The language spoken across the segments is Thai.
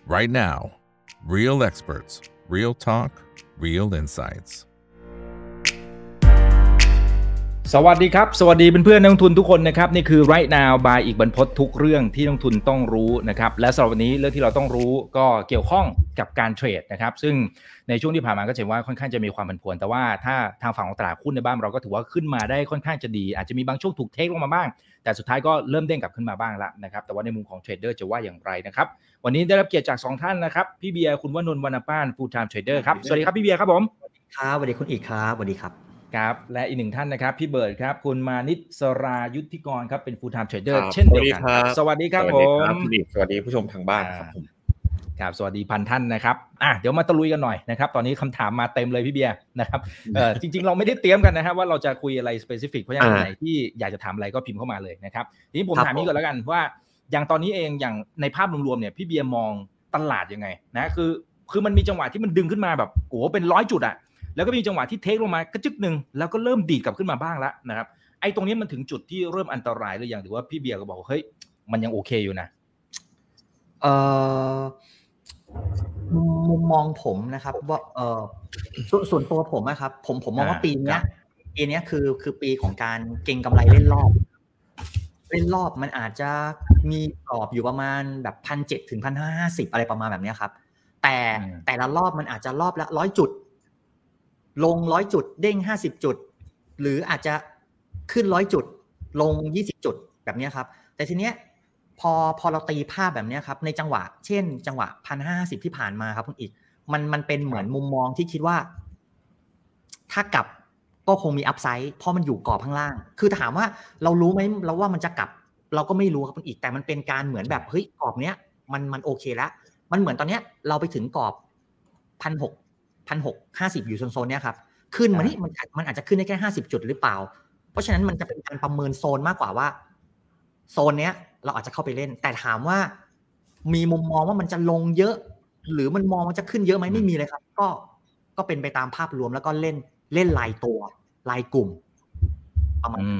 right now. Real experts, real talk, real insights. สวัสดีครับสวัสดีเพื่อนๆนักลงทุนทุกคนนะครับนี่คือ Right Now by อีกบรรพตทุกเรื่องที่นักลงทุนต้องรู้นะครับและสำหรับวันนี้เรื่องที่เราต้องรู้ก็เกี่ยวข้องกับการเทรดนะครับซึ่งในช่วงที่ผ่านมาก็เห็นว่าค่อนข้างจะมีความผันผวนแต่ว่าถ้าทางฝั่งของตลาดหุ้นในบ้านเราก็ถือว่าขึ้นมาได้ค่อนข้างจะดีอาจจะมีบางช่วงถูกเทคลงมาบ้างแต่สุดท้ายก็เริ่มเด้งกลับขึ้นมาบ้างแล้วนะครับแต่ว่าในมุมของเทรดเดอร์จะว่าอย่างไรนะครับวันนี้ได้รับเกียรติจาก2ท่านนะครับพี่เบียร์คุณวนนท์วรรณป้าน Full Time Trader ครับสวัสดีครับพี่เบียร์ครับผมครับสวัสดีคุณอีกครับสวัสดีครับครับและอีกหนึ่งท่านนะครับพี่เบิร์ดครับคุณมานิชสรายุทธิกรครับเป็น Full Time Trader เช่นเดียวกันสวัสดีครับผมสวัสดีผู้ชมทางบ้านครับผมครับสวัสดีพันท่านนะครับเดี๋ยวมาตะลุยกันหน่อยนะครับตอนนี้คำถามมาเต็มเลยพี่เบียร์นะครับจริงๆเราไม่ได้เตรียมกันนะครับว่าเราจะคุยอะไรสเปซิฟิกเพราะฉะนั้นไหนที่อยากจะถามอะไรก็พิมพ์เข้ามาเลยนะครับทีนี้ผมถามนี้ก่อนแล้วกันว่าอย่างตอนนี้เองอย่างในภาพรวมๆเนี่ยพี่เบียร์มองตลาดยังไงนะคือมันมีจังหวะที่มันดึงขึ้นมาแบบโอ้เป็น100จุดอะแล้วก็มีจังหวะที่เทคลงมากระจึกนึงแล้วก็เริ่มดีดกลับขึ้นมาบ้างแล้วนะครับไอ้ตรงนี้มันถึงจุดที่เริ่มอันตรายหรือยังหรือว่าพี่เบียร์ก็บอกเฮ้ยมันยังโอเคอยู่นะมุมมองผมนะครับว่าส่วนตัวผมนะครับผมมองว่าปีนี้คือปีของการเก็งกำไรเล่นรอบมันอาจจะมีกรอบอยู่ประมาณแบบ 1,700 ถึง 1,550 อะไรประมาณแบบนี้ครับแต่ละรอบมันอาจจะรอบละ100จุดลง100จุดเด้ง50จุดหรืออาจจะขึ้น100จุดลง20จุดแบบนี้ครับแต่ทีเนี้ยพอเราตีภาพแบบนี้ครับในจังหวะเช่นจังหวะ 1,550 ที่ผ่านมาครับคุณอีกมันเป็นเหมือนมุมมองที่คิดว่าถ้ากลับก็คงมีอัพไซด์เพราะมันอยู่กรอบข้างล่างคือถามว่าเรารู้ไหมเราว่ามันจะกลับเราก็ไม่รู้ครับคุณอีกแต่มันเป็นการเหมือนแบบเฮ้ยกรอบเนี้ยมันโอเคแล้วมันเหมือนตอนเนี้ยเราไปถึงกรอบ 1,650 อยู่โซนเนี้ยครับขึ้นมานี่มันอาจจะขึ้นได้แค่50จุดหรือเปล่าเพราะฉะนั้นมันจะเป็นการประเมินโซนมากกว่าว่าโซนเนี้ยเราอาจจะเข้าไปเล่นแต่ถามว่ามีมุมมองว่ามันจะลงเยอะหรือมันมองว่าจะขึ้นเยอะไหมไม่มีเลยครับก็เป็นไปตามภาพรวมแล้วก็เล่นรายตัวรายกลุ่มประมาณ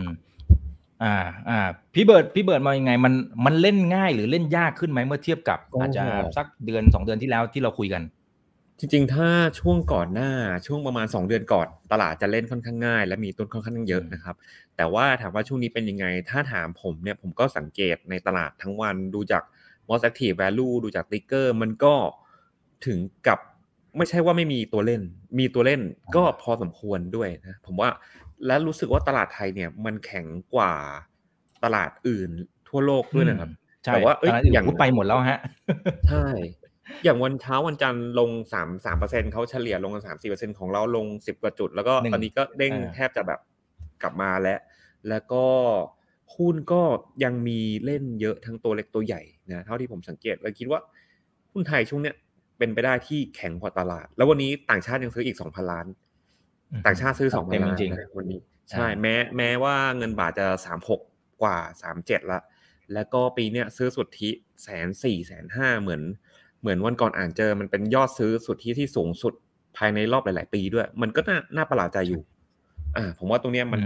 พี่เบิร์ดมองยังไงมันเล่นง่ายหรือเล่นยากขึ้นไหมเมื่อเทียบกับอาจจะสักเดือน2เดือนที่แล้วที่เราคุยกันจริงๆถ้าช่วงก่อนหน้าช่วงประมาณ2เดือนก่อนตลาดจะเล่นค่อนข้างง่ายและมีต้นค่อนข้างเยอะนะครับแต่ว่าถามว่าช่วงนี้เป็นยังไงถ้าถามผมเนี่ยผมก็สังเกตในตลาดทั้งวันดูจาก Most Active Value ดูจาก Trigger มันก็ถึงกับไม่ใช่ว่าไม่มีตัวเล่นมีตัวเล่นก็พอสมควรด้วยนะผมว่าและรู้สึกว่าตลาดไทยเนี่ยมันแข็งกว่าตลาดอื่นทั่วโลกด้วยนะครับแต่ว่าอย่างไปหมดแล้วฮะใช่อย่างวันเช้าวันจันทร์ลง 3% เขาเฉลี่ยลงกัน 3-4% ของเราลง10กว่าจุดแล้วก็ตอนนี้ก็เด้งแทบจะแบบกลับมาแล้วก็หุ้นก็ยังมีเล่นเยอะทั้งตัวเล็กตัวใหญ่นะเท่าที่ผมสังเกตเลยคิดว่าหุ้นไทยช่วงเนี้ยเป็นไปได้ที่แข็งกว่าตลาดแล้ววันนี้ต่างชาติยังซื้ออีก 2,000 ล้านต่างชาติซื้อ 2,000 ล้านนะวันนี้ใช่แม้ว่าเงินบาทจะ36กว่า37แล้วก็ปีเนี้ยซื้อสุทธิ 140,000 150,000 เหมือนวันก่อนอ่านเจอมันเป็นยอดซื้อสุทธิที่สูงสุดภายในรอบหลายๆปีด้วยมันก็น่าประหลาดใจอยู่ผมว่าตรงเนี้ยมัน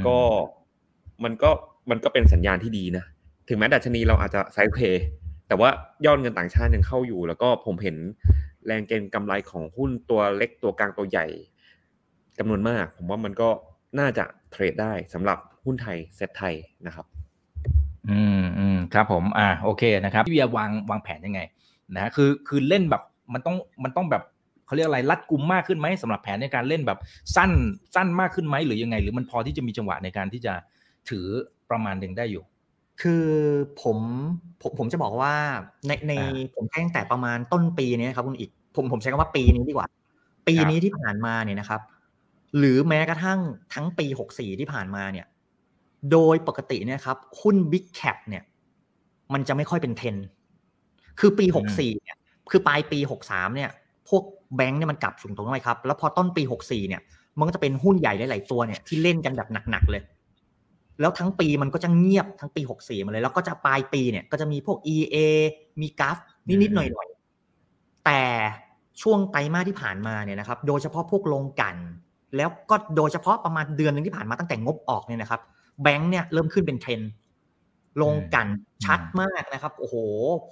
ก็เป็นสัญญาณที่ดีนะถึงแม้ดัชนีเราอาจจะไซด์เวย์แต่ว่ายอดเงินต่างชาติยังเข้าอยู่แล้วก็ผมเห็นแรงเก็งกำไรของหุ้นตัวเล็กตัวกลางตัวใหญ่จำนวนมากผมว่ามันก็น่าจะเทรดได้สำหรับหุ้นไทยเซ็ตไทยนะครับครับผมโอเคนะครับพี่เบียร์วางแผนยังไงนะคือเล่นแบบมันต้องแบบเขาเรียกอะไรรัดกุมมากขึ้นไหมสำหรับแผนในการเล่นแบบสั้นมากขึ้นไหมหรือยังไงหรือมันพอที่จะมีจังหวะในการที่จะถือประมาณนึงได้อยู่คือผมจะบอกว่าในผมตั้งแต่ประมาณต้นปีนี้ครับคุณอีกผมใช้คำว่าปีนี้ดีกว่าปีนี้ที่ผ่านมาเนี่ยนะครับหรือแม้กระทั่งทั้งปี64ที่ผ่านมาเนี่ยโดยปกติเนี่ยครับหุ้น Big Cap เนี่ยมันจะไม่ค่อยเป็นเทรนด์คือปี64เนี่ยคือปลายปี63เนี่ยพวกแบงค์เนี่ยมันกลับสูงตรงไหมครับแล้วพอต้นปี64เนี่ยมันก็จะเป็นหุ้นใหญ่หลายๆตัวเนี่ยที่เล่นกันแบบหนักๆเลยแล้วทั้งปีมันก็จะเงียบทั้งปี64มาเลยแล้วก็จะปลายปีเนี่ยก็จะมีพวก EA มีกราฟนิดๆหน่อยๆแต่ช่วงไตรมาสที่ผ่านมาเนี่ยนะครับโดยเฉพาะพวกโรงกลั่นแล้วก็โดยเฉพาะประมาณเดือนนึงที่ผ่านมาตั้งแต่งบออกเนี่ยนะครับแบงค์เนี่ยเริ่มขึ้นเป็นเทรนด์โรงกลั่นชัดมากนะครับโอ้โหพวก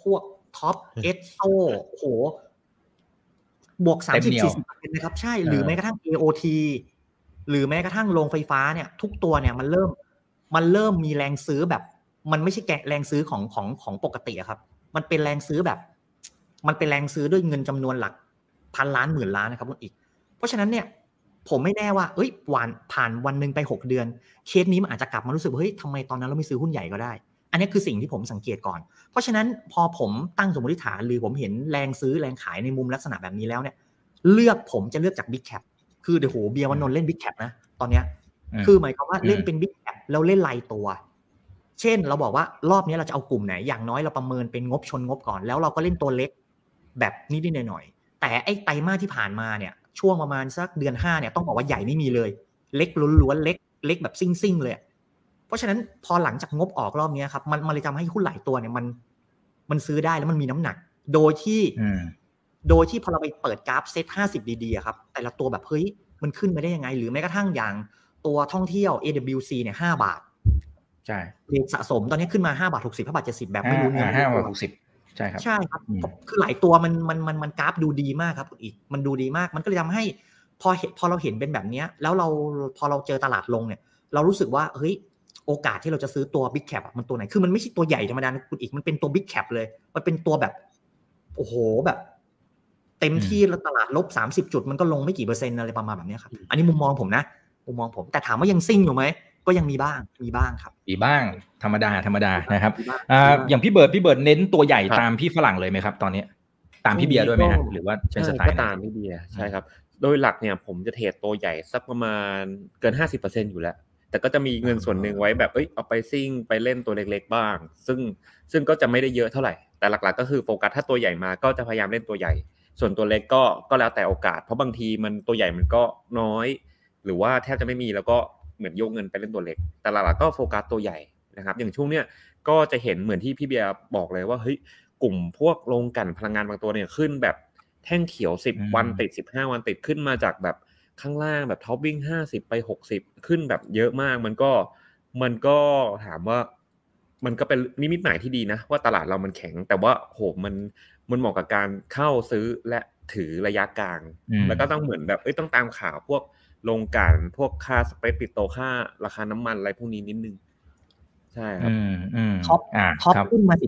ท็อปเอสโซโหบวก 30-40% นะครับใช่หรือแม้กระทั่ง AOT หรือแม้กระทั่งโรงไฟฟ้าเนี่ยทุกตัวเนี่ยมันเริ่มมีแรงซื้อแบบมันไม่ใช่แรงซื้อของปกติครับมันเป็นแรงซื้อแบบมันเป็นแรงซื้อด้วยเงินจำนวนหลักพันล้านหมื่นล้านนะครับคุณอีกเพราะฉะนั้นเนี่ยผมไม่แน่ว่าผ่านวันนึงไป6เดือนเคสนี้มันอาจจะกลับมารู้สึกเฮ้ยทำไมตอนนั้นเราไม่ซื้อหุ้นใหญ่ก็ได้อันนี้คือสิ่งที่ผมสังเกตก่อนเพราะฉะนั้นพอผมตั้งสมมติฐานหรือผมเห็นแรงซื้อแรงขายในมุมลักษณะแบบนี้แล้วเนี่ยผมจะเลือกจาก Big Cap คือเดี๋ยวโหเบียร์วันนนท์เล่น Big Cap นะตอนเนี้ยคือหมายความว่าเล่นเป็น Big Cap แล้วเล่นรายตัวเช่นเราบอกว่ารอบนี้เราจะเอากลุ่มไหนอย่างน้อยเราประเมินเป็นงบชนงบก่อนแล้วเราก็เล่นตัวเล็กแบบนิดๆหน่อยๆแต่ไอ้ไตรมาสที่ผ่านมาเนี่ยช่วงประมาณสักเดือน5เนี่ยต้องบอกว่าใหญ่ไม่มีเลยเล็กล้วนๆเล็กแบบซิ่งๆเลยเพราะฉะนั้นพอหลังจากงบออกรอบนี้ครับมันเลยทำให้หุ้นหลายตัวเนี่ยมันซื้อได้แล้วมันมีน้ำหนักโดยที่พอเราไปเปิดกราฟเซ็ต50ดีๆครับแต่ละตัวแบบเฮ้ยมันขึ้นไปได้ยังไงหรือแม้กระทั่งอย่างตัวท่องเที่ยว AWC เนี่ย5 บาทใช่เรทสะสมตอนนี้ขึ้นมา5 บาท 60 5 บาท 70แบบไม่รู้เนี่ย 5 บาท 60ใช่ครับใช่ครับคือหลายตัวมันกราฟดูดีมากครับอีกมันดูดีมากมันก็เลยทำให้พอเราเห็นเป็นแบบนี้แล้วพอเราเจอตลาดลงเนี่ยเรารู้สึกว่าเฮ้ยโอกาสที่เราจะซื้อตัว Big Cap มันตัวไหนคือมันไม่ใช่ตัวใหญ่ธรรมดานะคุณอีกมันเป็นตัว Big Cap เลยมันเป็นตัวแบบโอ้โหแบบเต็มที่แล้วตลาดลบ30จุดมันก็ลงไม่กี่เปอร์เซ็นต์อะไรประมาณแบบนี้ครับอันนี้มุมมองผมแต่ถามว่ายังซิ่งอยู่ไหมก็ยังมีบ้างครับมีบ้างธรรมดานะครับอย่างพี่เบิร์ดเน้นตัวใหญ่ตามพี่ฝรั่งเลยไหมครับตอนนี้ตามพี่เบียร์ด้วยไหมฮะหรือว่าเป็นสไตล์ก็ตามพี่เบียร์ใช่ครับโดยหลักเนี่ยผมจะเทรดตัวใหญ่สักประมาณเกิน 50% อยู่แล้วแต่ก็จะมีเงินส่วนหนึ่งไว้แบบเอาไปซิ่งไปเล่นตัวเล็กๆบ้างซึ่งก็จะไม่ได้เยอะเท่าไหร่แต่หลักๆก็คือโฟกัสถ้าตัวใหญ่มาก็จะพยายามเล่นตัวใหญ่ส่วนตัวเล็กก็แล้วแต่โอกาสเพราะบางทีมันตัวใหญ่มันก็น้อยหรือว่าแทบจะไม่มีแล้วก็เหมือนโยกเงินไปเล่นตัวเล็กแต่หลักๆก็โฟกัสตัวใหญ่นะครับอย่างช่วงเนี้ยก็จะเห็นเหมือนที่พี่เบียร์บอกเลยว่าเฮ้ยกลุ่มพวกโรงกลั่นพลังงานบางตัวเนี่ยขึ้นแบบแท่งเขียว10วันติด15วันติดขึ้นมาจากแบบข้างล่างแบบท็อปวิ่ง50ไป60ขึ้นแบบเยอะมากมันก็ถามว่ามันก็เป็นนิมิตหมายที่ดีนะว่าตลาดเรามันแข็งแต่ว่าโหมันเหมาะกับการเข้าซื้อและถือระยะกลางแล้วก็ต้องเหมือนแบบต้องตามข่าวพวกโรงกลั่นพวกค่าสเปรดปิโตรค่าราคาน้ำมันอะไรพวกนี้นิดนึงใช่ครับท็อปขึ้นมา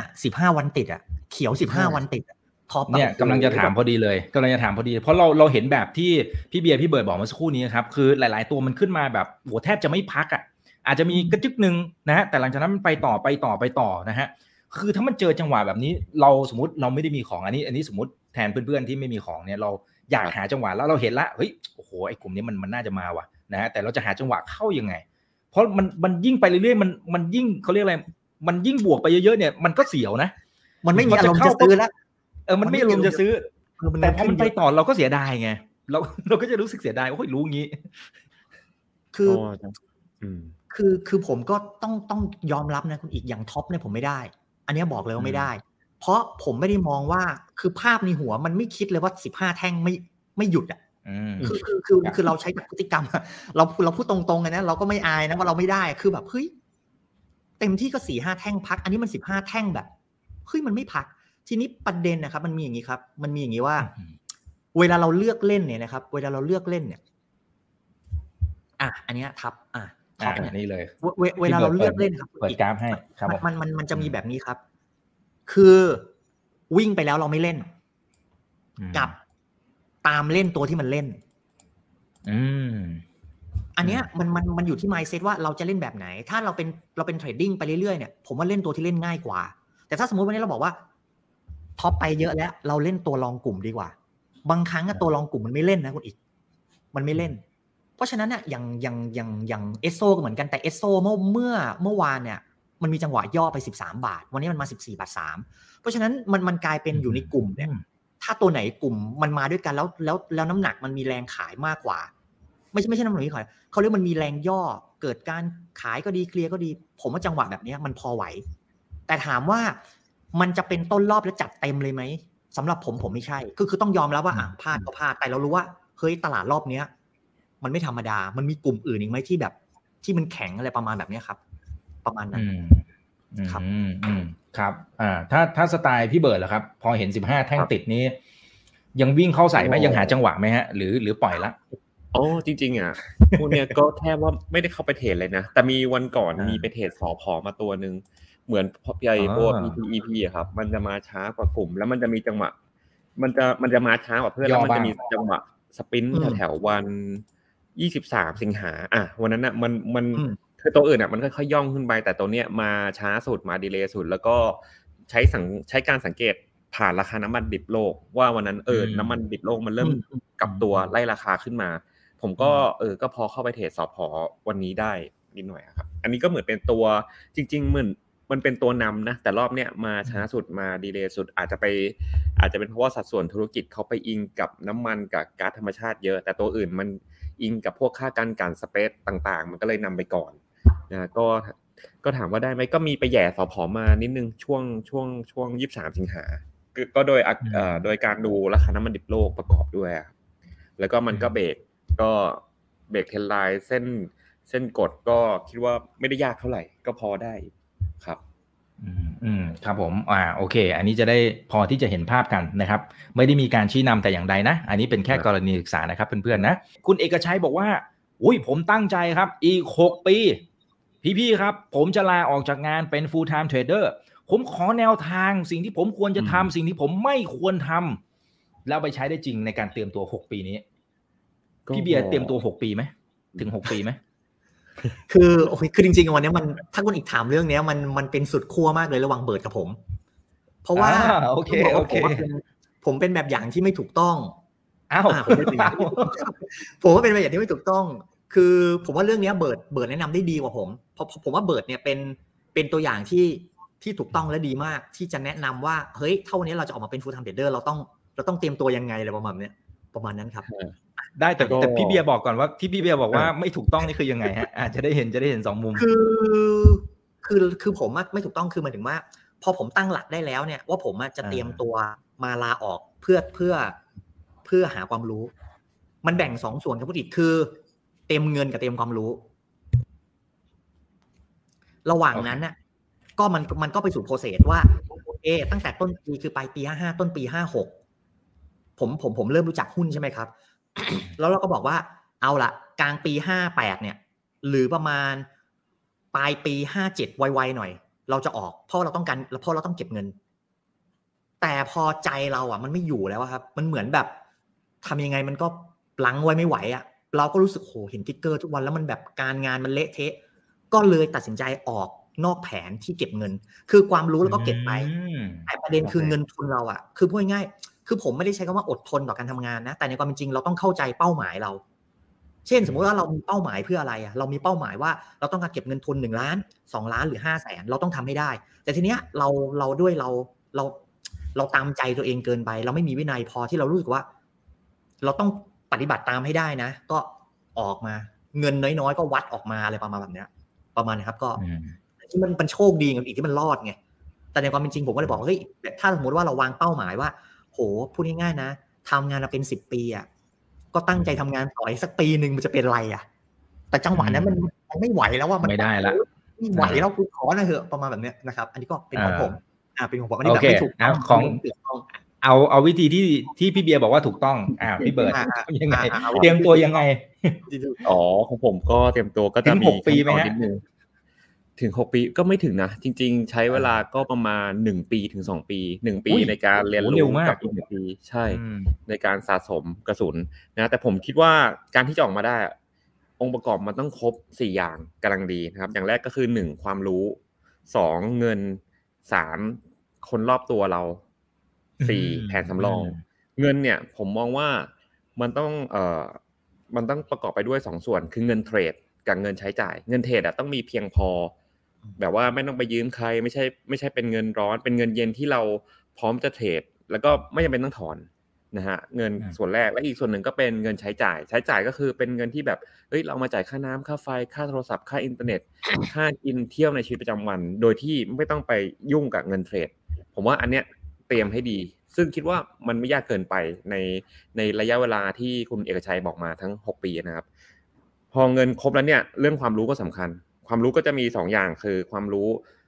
15วันติดเขียว15วันติดท็อปเนี่ยกำลังจะถามพอดีเพราะเราเห็นแบบที่พี่เบียร์พี่เบิร์ดบอกเมื่อสักครู่นี้ครับคือหลายๆตัวมันขึ้นมาแบบโหแทบจะไม่พักอาจจะมีกระจึกนึงนะฮะแต่หลังจากนั้นมันไปต่อนะฮะคือถ้ามันเจอจังหวะแบบนี้เราสมมติเราไม่ได้มีของอันนี้สมมติแทนเพื่อนๆที่ไม่มีของเนี่ยเราอยากหาจังหวะแล้วเราเห็นละเฮ้ยโอ้โหไอ้กลุ่มนี้มันน่าจะมาว่ะนะฮะแต่เราจะหาจังหวะเข้ายังไงเพราะมันยิ่งไปเรื่อยๆมันยิ่งเขาเรียกอะไรมันยิ่งบวกไปเยอะๆเนี่ยมันก็เสียวนะมันไม่มีอารมณ์จะซื้อแล้วมันไม่อารมณ์จะซื้อแต่พอมันไปต่อเราก็เสียดายไงเราก็จะรู้สึกเสียดายโอ้ยรู้งี้คือผมก็ต้องยอมรับนะคุณอีกอย่างท็อปเนี่ยผมไม่ได้อันนี้บอกเลยว่าไม่ได้เพราะผมไม่ได้มองว่าคือภาพในหัวมันไม่คิดเลยว่า15แท่งไม่หยุดคือเราใช้พฤติกรรมเราพูดตรงๆนะเราก็ไม่อายนะว่าเราไม่ได้คือแบบเฮ้ยเต็มที่ก็ 4-5 แท่งพักอันนี้มัน15แท่งแบบเฮ้ยมันไม่พักทีนี้ประเด็นนะครับมันมีอย่างนี้ครับมันมีอย่างนี้ว่าเวลาเราเลือกเล่นเนี่ยนะครับเวลาเราเลือกเล่นเนี่ยอันนี้ทับท็อปนี่เลยเวลาเราเลือกเล่นครับเปิดกราฟให้ครับมันจะมีแบบนี้ครับคือวิ่งไปแล้วเราไม่เล่นกับตามเล่นตัวที่มันเล่นอันเนี้ยมันอยู่ที่ mindset ว่าเราจะเล่นแบบไหนถ้าเราเป็นเทรดดิ้งไปเรื่อยๆเนี่ยผมว่าเล่นตัวที่เล่นง่ายกว่าแต่ถ้าสมมติวันนี้เราบอกว่าท็อปไปเยอะแล้วเราเล่นตัวรองกลุ่มดีกว่าบางครั้งตัวรองกลุ่มมันไม่เล่นนะคุณอีกมันไม่เล่นเพราะฉะนั้นเนี่ยอย่างเอสโซก็เหมือนกันแต่เอสโซเมื่อวานเนี่ยมันมีจังหวะย่อไป13 บาทวันนี้มันมา14.3 บาทเพราะฉะนั้นมันกลายเป็นอยู่ในกลุ่มเนี่ยถ้าตัวไหนกลุ่มมันมาด้วยกันแล้วน้ำหนักมันมีแรงขายมากกว่าไม่ใช่น้ำหนักที่ขายเขาเรียกมันมีแรงย่อเกิดการขายก็ดีเคลียร์ก็ดีผมว่าจังหวะแบบนี้มันพอไหวแต่ถามว่ามันจะเป็นต้นรอบแล้วจัดเต็มเลยไหมสำหรับผมไม่ใช่คือต้องยอมรับว่าพลาดก็พลาดแต่เรารู้ว่าเฮ้ยตลาดรอบเนี้ยมันไม่ธรรมดามันมีกลุ่มอื่นอีกไหมที่แบบที่มันแข็งอะไรประมาณแบบนี้ครับประมาณนั้นครับครับถ้าสไตล์พี่เบิร์ดล่ะครับพอเห็น15แท่งติดนี้ยังวิ่งเข้าใส่ไหมยังหาจังหวะไหมฮะหรือปล่อยละอ๋อจริงๆอ่ะพวกเนี้ยก็แทบว่าไม่ได้เข้าไปเทรดเลยนะแต่มีวันก่อนมีไปเทรดสผมาตัวนึงเหมือนใหญ่พวก PTEP อ่ะครับมันจะมาช้ากว่ากลุ่มแล้วมันจะมีจังหวะมันจะมาช้ากว่าเพื่อนแล้วมันจะมีจังหวะสปรินต์แถวๆวัน23สิงหาวันนั้นน่ะมันคือตัวอื่นอ่ะมันค่อยๆย่องขึ้นไปแต่ตัวเนี้ยมาช้าสุดมาดีเลย์สุดแล้วก็ใช้การสังเกตผ่านราคาน้ำมันดิบโลกว่าวันนั้นน้ำมันดิบโลกมันเริ่มกลับตัวไล่ราคาขึ้นมาผมก็ก็พอเข้าไปเทรดสผวันนี้ได้นิดหน่อยครับอันนี้ก็เหมือนเป็นตัวจริงๆเหมือนมันเป็นตัวนำนะแต่รอบเนี้ยมาช้าสุดมาดีเลย์สุดอาจจะเป็นเพราะว่าสัดส่วนธุรกิจเขาไปอิงกับน้ำมันกับก๊าซธรรมชาติเยอะแต่ตัวอื่นมันอิงกับพวกค่าการสเปซต่างๆมันก็เลยนำไปก่อนนะก็ถามว่าได้ไหมก็มีไปแย่สผมานิดนึงช่วง23สิงหาก็โดยการดูราคาน้ำมันดิบโลกประกอบด้วยแล้วก็มันก็เบรกเทรนไลน์เส้นกดก็คิดว่าไม่ได้ยากเท่าไหร่ก็พอได้ครับครับผมโอเคอันนี้จะได้พอที่จะเห็นภาพกันนะครับไม่ได้มีการชี้นำแต่อย่างใดนะอันนี้เป็นแค่กรณีศึกษานะครับเพื่อนๆนะคุณเอกชัยบอกว่าผมตั้งใจครับอีก6ปีพี่ๆครับผมจะลาออกจากงานเป็น full time trader ผมขอแนวทางสิ่งที่ผมควรจะทำสิ่งที่ผมไม่ควรทำแล้วไปใช้ได้จริงในการเตรียมตัว6ปีนี้พี่เบียร์เตรียมตัว6ปีไหมถึง6ปีไหมคือจริงๆวันนี้มันถ้าคุณอีกถามเรื่องนี้มันเป็นสุดขั้วมากเลยระหว่างเบิร์ดกับผมเพราะว่าโอเคผมเป็นแบบอย่างที่ไม่ถูกต้องผมว่าเป็นแบบอย่างที่ไม่ถูกต้องคือผมว่าเรื่องนี้เบิร์ดแนะนำได้ดีกว่าผมเพราะผมว่าเบิร์ดเนี่ยเป็นตัวอย่างที่ถูกต้องและดีมากที่จะแนะนำว่าเฮ้ยเท่านี้เราจะออกมาเป็น full time trader เราต้องเตรียมตัวยังไงอะไรประมาณนั้นครับได้แต่พี่เบียร์บอกก่อนว่าที่พี่เบียร์บอกว่าไม่ถูกต้องนี่คือยังไงฮะจะได้เห็น2มุมคือผมไม่ถูกต้องคือหมายถึงว่าพอผมตั้งหลักได้แล้วเนี่ยว่าผมจะเตรียมตัวมาลาออกเพื่อหาความรู้มันแบ่ง2ส่วนครับผู้ดิคือเตรียมเงินกับเตรียมความรู้ระหว่างนั้นน่ะก็มันก็ไปสู่โปรเซสว่าตั้งแต่ต้นปีคือปลายปี55ต้นปี56ผมเริ่มรู้จักหุ้นใช่ไหมครับ แล้วเราก็บอกว่าเอาละกลางปี58เนี่ยหรือประมาณปลายปี57ไวๆหน่อยเราจะออกเพราะเราต้องเก็บเงินแต่พอใจเรามันไม่อยู่แล้วครับมันเหมือนแบบทำยังไงมันก็ลังไว้ไม่ไหวเราก็รู้สึกเห็นทิกเกอร์ทุกวันแล้วมันแบบการงานมันเละเทะก็เลยตัดสินใจออกนอกแผนที่เก็บเงินคือความรู้แล้วก็เก็บไปแต่ประเด็นคือเงินทุนเราคือพูดง่ายๆคือผมไม่ได้ใช้คำว่าอดทนต่อการทำงานนะแต่ในความเป็นจริงเราต้องเข้าใจเป้าหมายเราเช่นสมมติว่าเรามีเป้าหมายเพื่ออะไรเรามีเป้าหมายว่าเราต้องการเก็บเงินทุน1ล้าน2ล้านหรือ500,000เราต้องทำให้ได้แต่ทีเนี้ยเราตามใจตัวเองเกินไปเราไม่มีวินัยพอที่เรารู้สึกว่าเราต้องปฏิบัติตามให้ได้นะก็ออกมาเงินน้อยๆก็วัดออกมาอะไรประมาณแบบเนี้ยประมาณนะครับก็ที่มันโชคดีกับอีกที่มันรอดไงแต่ในความเป็นจริงผมก็เลยบอกเฮ้ยถ้าสมมติว่าเราวางเป้าหมายว่าพูดง่ายๆนะทำงานมาเป็น10ปีก็ตั้งใจทำงานต่ออีกสักปีนึงมันจะเป็นไรแต่จังหวะนั้นมันไม่ไหวแล้วว่ามันไม่ได้ละไม่ไหวแล้วคุณขอนะเหอะประมาณแบบเนี้ยนะครับอันนี้ก็เป็นของผมเป็นของผมอันนี้แบบไม่ถูกของเอาวิธีที่พี่เบียร์บอกว่าถูกต้องพี่เบิร์ดยังไงเตรียมตัวยังไงของผมก็เตรียมตัวก็จะมี 6ปีมั้ยฮะถึง6ปีก็ไม่ถึงนะจริงๆใช้เวลาก็ประมาณ1ปีถึง2ปี1ปีในการเรียนรู้กับอีก1ปีใช่ในการสะสมกระสุนนะแต่ผมคิดว่าการที่จะออกมาได้องค์ประกอบมันต้องครบ4อย่างกำลังดีนะครับอย่างแรกก็คือ1ความรู้2เงิน3คนรอบตัวเรา4แผนสำรองเงินเนี่ยผมมองว่ามันต้องประกอบไปด้วย2ส่วนคือเงินเทรดกับเงินใช้จ่ายเงินเทรดต้องมีเพียงพอแบบว่าไม่ต้องไปยืมใครไม่ใช่เป็นเงินร้อนเป็นเงินเย็นที่เราพร้อมจะเทรดแล้วก็ไม่จำเป็นต้องถอนนะฮะเงินส่วนแรกและอีกส่วนหนึ่งก็เป็นเงินใช้จ่ายก็คือเป็นเงินที่แบบเรามาจ่ายค่าน้ำค่าไฟค่าโทรศัพท์ค่าอินเทอร์เน็ตค่ากินเที่ยวในชีวิตประจำวันโดยที่ไม่ต้องไปยุ่งกับเงินเทรดผมว่าอันเนี้ยเตรียมให้ดีซึ่งคิดว่ามันไม่ยากเกินไปในระยะเวลาที่คุณเอกชัยบอกมาทั้ง6ปีนะครับพอเงินครบแล้วเนี่ยเรื่องความรู้ก็สำคัญความรู้ก็จะมี2อย่างคือความรู้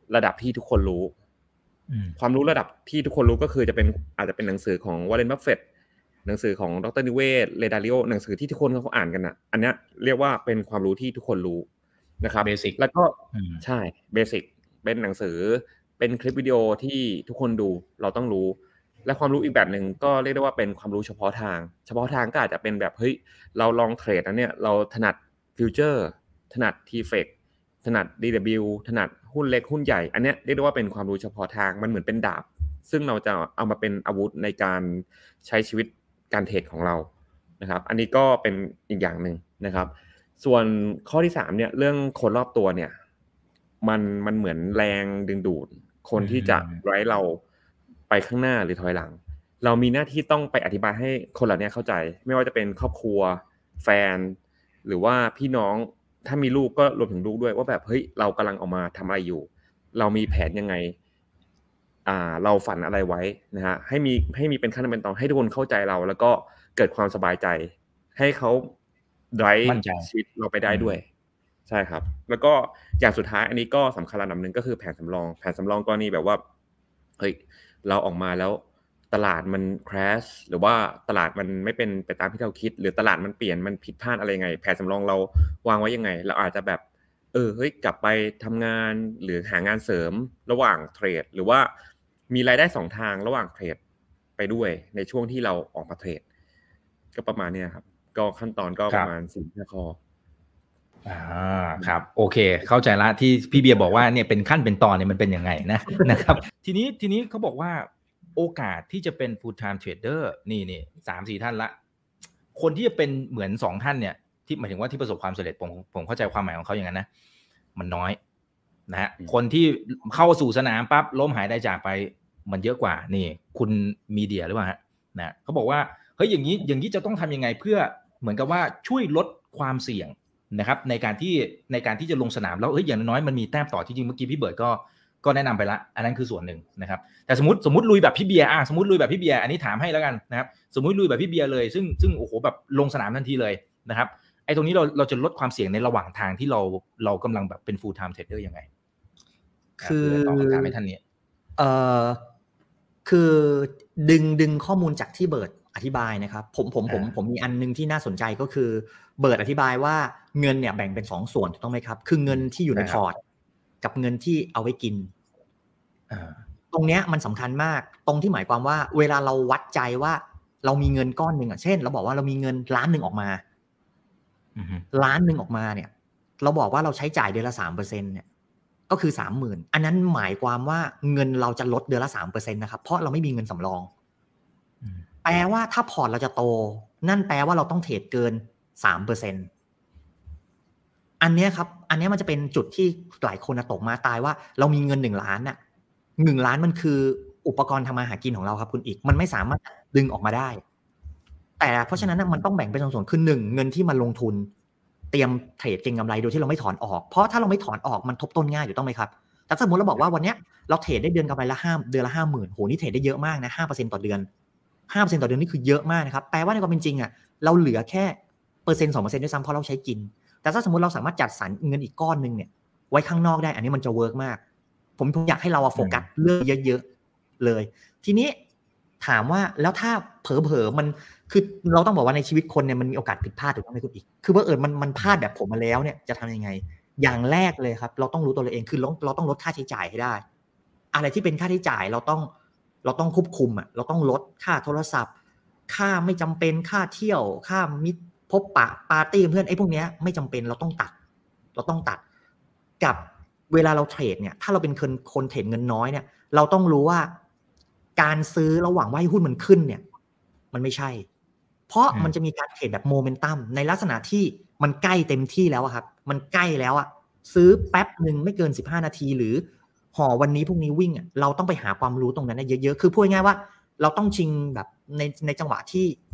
ระดับที่ทุกคนรู้ความรู้ระดับที่ทุกคนรู้ก็คือจะเป็นอาจจะเป็นหนังสือของวอร์เรน บัฟเฟตต์หนังสือของดร.นิเวศน์เรดาริโอหนังสือที่ทุกคนเขาอ่านกันน่ะอันเนี้ยเรียกว่าเป็นความรู้ที่ทุกคนรู้นะครับเบสิกแล้วก็ใช่เบสิกเป็นหนังสือเป็นคลิปวิดีโอที่ทุกคนดูเราต้องรู้และความรู้อีกแบบนึงก็เรียกได้ว่าเป็นความรู้เฉพาะทางก็อาจจะเป็นแบบเฮ้ยเราลองเทรดนะเนี่ยเราถนัดฟิวเจอร์ถนัด TFX ถนัด DW ถนัดหุ้นเล็กหุ้นใหญ่อันเนี้ยเรียกได้ว่าเป็นความรู้เฉพาะทางมันเหมือนเป็นดาบซึ่งเราจะเอามาเป็นอาวุธในการใช้ชีวิตการเทรดของเรานะครับอันนี้ก็เป็นอีกอย่างนึงนะครับส่วนข้อที่3เนี่ยเรื่องคนรอบตัวเนี่ยมันเหมือนแรงดึงดูดคนที่จะไร้เราไปข้างหน้าหรือถอยหลังเรามีหน้าที่ต้องไปอธิบายให้คนเหล่านี้เข้าใจไม่ว่าจะเป็นครอบครัวแฟนหรือว่าพี่น้องถ้ามีลูกก็รวมถึงลูกด้วยว่าแบบเฮ้ยเรากำลังออกมาทำอะไรอยู่เรามีแผนยังไงเราฝันอะไรไว้นะฮะให้มีเป็นขั้นเป็นตอนให้ทุกคนเข้าใจเราแล้วก็เกิดความสบายใจให้เขาไดรฟ์ชีวิตเราไปได้ด้วยใช่ครับแล้วก็อย่างสุดท้ายอันนี้ก็สำคัญระดับนึงก็คือแผนสำรองกรณีแบบว่าเฮ้ยเราออกมาแล้วตลาดมัน crash หรือว่าตลาดมันไม่เป็นไปตามที่เราคิดหรือตลาดมันเปลี่ยนมันผิดพลาดอะไรยังไงแผนสำรองเราวางไว้ยังไงเราอาจจะแบบเฮ้ยกลับไปทำงานหรือหางานเสริมระหว่างเทรดหรือว่ามีรายได้2ทางระหว่างเทรดไปด้วยในช่วงที่เราออกมาเทรดก็ประมาณนี้ครับก็ขั้นตอนก็ประมาณ4-5 ข้อครับโอเคเข้าใจละที่พี่เบียร์บอกว่าเนี่ยเป็นขั้นเป็นตอนเนี่ยมันเป็นยังไงนะครับทีนี้เขาบอกว่าโอกาสที่จะเป็น full time trader นี่ 3-4 ท่านละคนที่จะเป็นเหมือน2ท่านเนี่ยที่หมายถึงว่าที่ประสบความสำเร็จผมเข้าใจความหมายของเขาอย่างนั้นนะมันน้อยนะฮะคนที่เข้าสู่สนามปั๊บล้มหายได้จากไปมันเยอะกว่านี่คุณมีเดียหรือเปล่าฮะนะเขาบอกว่าเฮ้ยอย่างนี้จะต้องทำยังไงเพื่อเหมือนกับว่าช่วยลดความเสี่ยงนะครับในการที่จะลงสนามแล้วอย่างน้อยมันมีแต้มต่อที่จริงเมื่อกี้พี่เบิร์ดก็แนะนำไปละอันนั้นคือส่วนหนึ่งนะครับแต่สมมติลุยแบบพี่เบียร์สมมติลุยแบบพี่เบียร์อันนี้ถามให้แล้วกันนะครับสมมติลุยแบบพี่เบียร์เลยซึ่งโอ้โหแบบลงสนามทันทีเลยนะครับไอ้ตรงนี้เราจะลดความเสี่ยงในระหว่างทางที่เรากำลังแบบเป็น full time trader ยังไงคือตอบคำถามให้ท่านนี้คือดึงข้อมูลจากที่เบิร์ดอธิบายนะครับผมมีอันนึงที่น่าสนใจก็คือเบิร์ดอธิบายว่าเงินเนี่ยแบ่งเป็น2ส่วนถูกต้องไหมครับคือเงินที่อยู่ในพอร์ตกับเงินที่เอาไว้กินตรงเนี้ยมันสำคัญมากตรงที่หมายความว่าเวลาเราวัดใจว่าเรามีเงินก้อนนึงเช่นเราบอกว่าเรามีเงิน1,000,000ออกมา1,000,000ออกมาเนี่ยเราบอกว่าเราใช้จ่ายเดือนละ 3% เนี่ยก็คือ 30,000 อันนั้นหมายความว่าเงินเราจะลดเดือนละ 3% นะครับเพราะเราไม่มีเงินสำรองแปลว่าถ้าพอร์ตเราจะโตนั่นแปลว่าเราต้องเทรดเกิน 3% อันนี้ครับอันนี้มันจะเป็นจุดที่หลายคนตกมาตายว่าเรามีเงิน1 ล้านน่ะ1 ล้านมันคืออุปกรณ์ทำมาหากินของเราครับคุณอีกมันไม่สามารถดึงออกมาได้แต่เพราะฉะนั้นมันต้องแบ่งเป็นส่วนๆคือ1เงินที่มาลงทุนเตรียมเทรดเก็งกำไรโดยที่เราไม่ถอนออกเพราะถ้าเราไม่ถอนออกมันทบต้นง่ายอยู่ต้องไหมครับแต่สมมติเราบอกว่าวันนี้เราเทรดได้เดือนกำไรละเดือนละ 50,000 โหนี่เทรดได้เยอะมากนะ 5% ต่อเดือน 5% ต่อเดือนนี่คือเยอะมากนะครับแปลว่าในความเป็นจริงเราเหลือแค่1% 2% ด้วยซ้ำเพราะเราใช้กินแต่ถ้าสมมติเราสามารถจัดสรรเงินอีกก้อนนึงเนี่ยไว้ข้างนอกได้อันนี้มันจะเวิร์กมากผมอยากให้เราโฟกัสเรื่องเยอะๆเลยทีนี้ถามว่าแล้วถ้าเผลอๆมันคือเราต้องบอกว่าในชีวิตคนเนี่ยมันมีโอกาสผิดพลาดถูกต้องไหมคุณอีกคือว่ามันพลาดแบบผมมาแล้วเนี่ยจะทำยังไงอย่างแรกเลยครับเราต้องรู้ตัวเราเองคือเราต้องลดค่าใช้จ่ายให้ได้อะไรที่เป็นค่าใช้จ่ายเราต้องควบคุมเราต้องลดค่าโทรศัพท์ค่าไม่จำเป็นค่าเที่ยวค่ามิตรพบปะปาร์ตี้เพื่อนไอ้พวกนี้ไม่จำเป็นเราต้องตัดกับเวลาเราเทรดเนี่ยถ้าเราเป็นคนเทรดเงินน้อยเนี่ยเราต้องรู้ว่าการซื้อระหว่างว่าให้หุ้นมันขึ้นเนี่ยมันไม่ใช่เพราะมันจะมีการเทรดแบบโมเมนตัมในลักษณะที่มันใกล้เต็มที่แล้วครับมันใกล้แล้วซื้อแป๊บนึงไม่เกิน15นาทีหรือห่อวันนี้พรุ่งนี้วิ่งเราต้องไปหาความรู้ตรงนั้นเยอะๆคือพูดง่ายๆว่าเราต้องชิงแบบในจังหวะ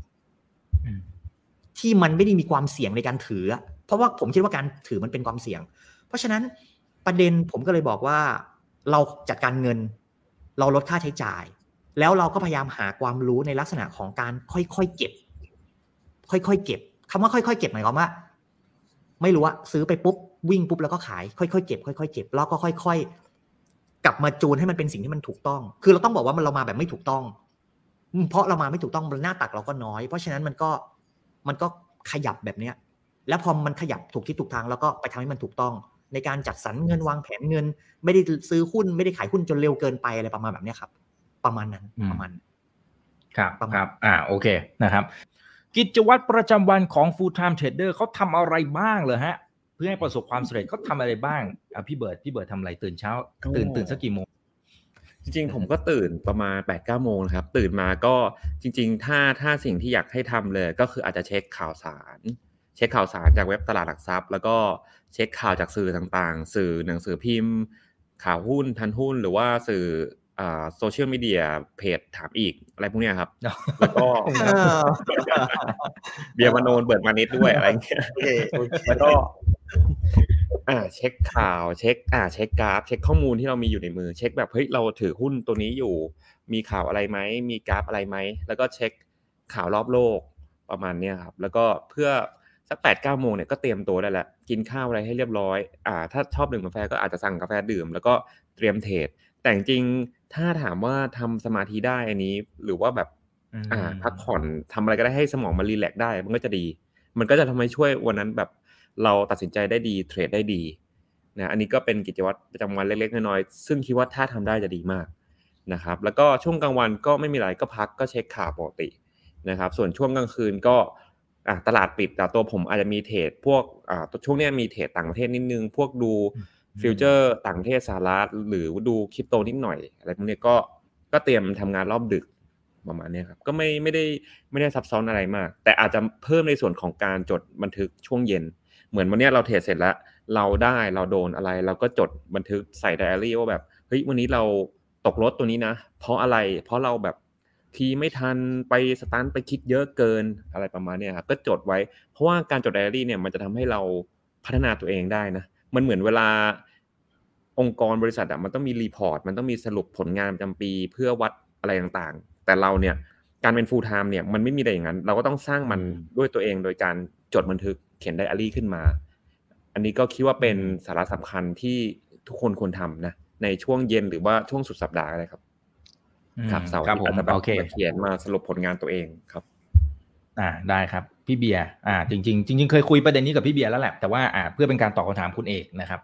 ที่มันไม่ได้มีความเสี่ยงในการถือเพราะว่าผมคิดว่าการถือมันเป็นความเสี่ยงเพราะฉะนั้นประเด็นผมก็เลยบอกว่าเราจัดการเงินเราลดค่าใช้จ่ายแล้วเราก็พยายามหาความรู้ในลักษณะของการค่อยๆเก็บคำว่าค่อยๆเก็บหมายความว่าไม่รู้ว่าซื้อไปปุ๊บวิ่งปุ๊บแล้วก็ขายค่อยๆเก็บแล้วก็ค่อยกลับมาจูนให้มันเป็นสิ่งที่มันถูกต้องคือเราต้องบอกว่าเรามาแบบไม่ถูกต้องเพราะเรามาไม่ถูกต้องหน้าตักเราก็น้อยเพราะฉะนั้นมันก็ขยับแบบเนี้ยแล้วพอมันขยับถูกที่ถูกทางแล้วก็ไปทำให้มันถูกต้องในการจัดสรรเงินวางแผนเงินไม่ได้ซื้อหุ้นไม่ได้ขายหุ้นจนเร็วเกินไปอะไรประมาณแบบนี้ครับประมาณนั้นครับโอเคนะครับกิจวัตรประจำวันของ Full Time Trader เขาทำอะไรบ้างเลยฮะเพื่อให้ประสบความสำเร็จเขาทำอะไรบ้างพี่เบิร์ดทำอะไรตื่นเช้าตื่นสักกี่โมงจริงๆผมก็ตื่นประมาณ 8-9 โมงนะครับตื่นมาก็จริงๆถ้าสิ่งที่อยากให้ทำเลยก็คืออาจจะเช็คข่าวสารจากเว็บตลาดหลักทรัพย์แล้วก็เช็คข่าวจากสื่อต่างๆสื่อหนังสือพิมพ์ข่าวหุ้นทันหุ้นหรือว่าสื่อโซเชียลมีเดียเพจถามอีกอะไรพวกนี้ครับแล้วก็เบียร์มโนนเบิร์ดมานิดด้วยอะไรเงี้ยแล้วก็เช็คข่าวเช็คกราฟเช็คข้อมูลที่เรามีอยู่ในมือเช็คแบบเฮ้ยเราถือหุ้นตัวนี้อยู่มีข่าวอะไรไหมมีกราฟอะไรไหมแล้วก็เช็คข่าวรอบโลกประมาณนี้ครับแล้วก็เพื่อสัก 8-9 โมงเนี่ยก็เตรียมตัวได้แล้วกินข้าวอะไรให้เรียบร้อยถ้าชอบดื่มกาแฟก็อาจจะสั่งกาแฟดื่มแล้วก็เตรียมเทรดแต่จริงถ้าถามว่าทำสมาธิได้อันนี้หรือว่าแบบพักผ่อนทำอะไรก็ได้ให้สมองมันรีแลกซ์ได้มันก็จะดีมันก็จะทำให้ช่วยวันนั้นแบบเราตัดสินใจได้ดีเทรดได้ดีนะอันนี้ก็เป็นกิจวัตรประจำวันเล็กๆน้อยๆซึ่งคิดว่าถ้าทำได้จะดีมากนะครับแล้วก็ช่วงกลางวันก็ไม่มีอะไรก็พักก็เช็คข่าวปกตินะครับส่วนช่วงกลางคืนก็ตลาดปิดแต่ตัวผมอาจจะมีเทรดพวกช่วงนี้มีเทรดต่างประเทศนิดนึงพวกดูฟิวเจอร์ต่างประเทศสหรัฐหรือดูคริปโตนิดหน่อยอะไรพวกนี้ก็เตรียมทำงานรอบดึกประมาณนี้ครับก็ไม่ได้ซับซ้อนอะไรมากแต่อาจจะเพิ่มในส่วนของการจดบันทึกช่วงเย็นเหมือนวันนี้เราเทรดเสร็จแล้วเราโดนอะไรเราก็จดบันทึกใส่ไดอารี่ว่าแบบเฮ้ยวันนี้เราตกรถตัวนี้นะเพราะอะไรเพราะเราแบบทีไม่ทันไปสตาร์ทไปคิดเยอะเกินอะไรประมาณนี้ครับก็จดไว้เพราะว่าการจดไดอารี่เนี่ยมันจะทำให้เราพัฒนาตัวเองได้นะมันเหมือนเวลาองค์กรบริษัทมันต้องมีรีพอร์ตมันต้องมีสรุปผลงานประจำปีเพื่อวัดอะไรต่างๆแต่เราเนี่ยการเป็น full time เนี่ยมันไม่มีอะไรอย่างนั้นเราก็ต้องสร้างมันด้วยตัวเองโดยการจดบันทึกเขียนไดอารี่ขึ้นมาอันนี้ก็คิดว่าเป็นสาระสำคัญที่ทุกคนควรทำนะในช่วงเย็นหรือว่าช่วงสุดสัปดาห์อะไรครับเสาร์อาทิตย์อาจจะแบบเขียนมาสรุปผลงานตัวเองครับได้ครับพี่เบียร์จริงเคยคุยประเด็นนี้กับพี่เบียร์แล้วแหละแต่ว่าเพื่อเป็นการตอบคำถามคุณเอกนะครับ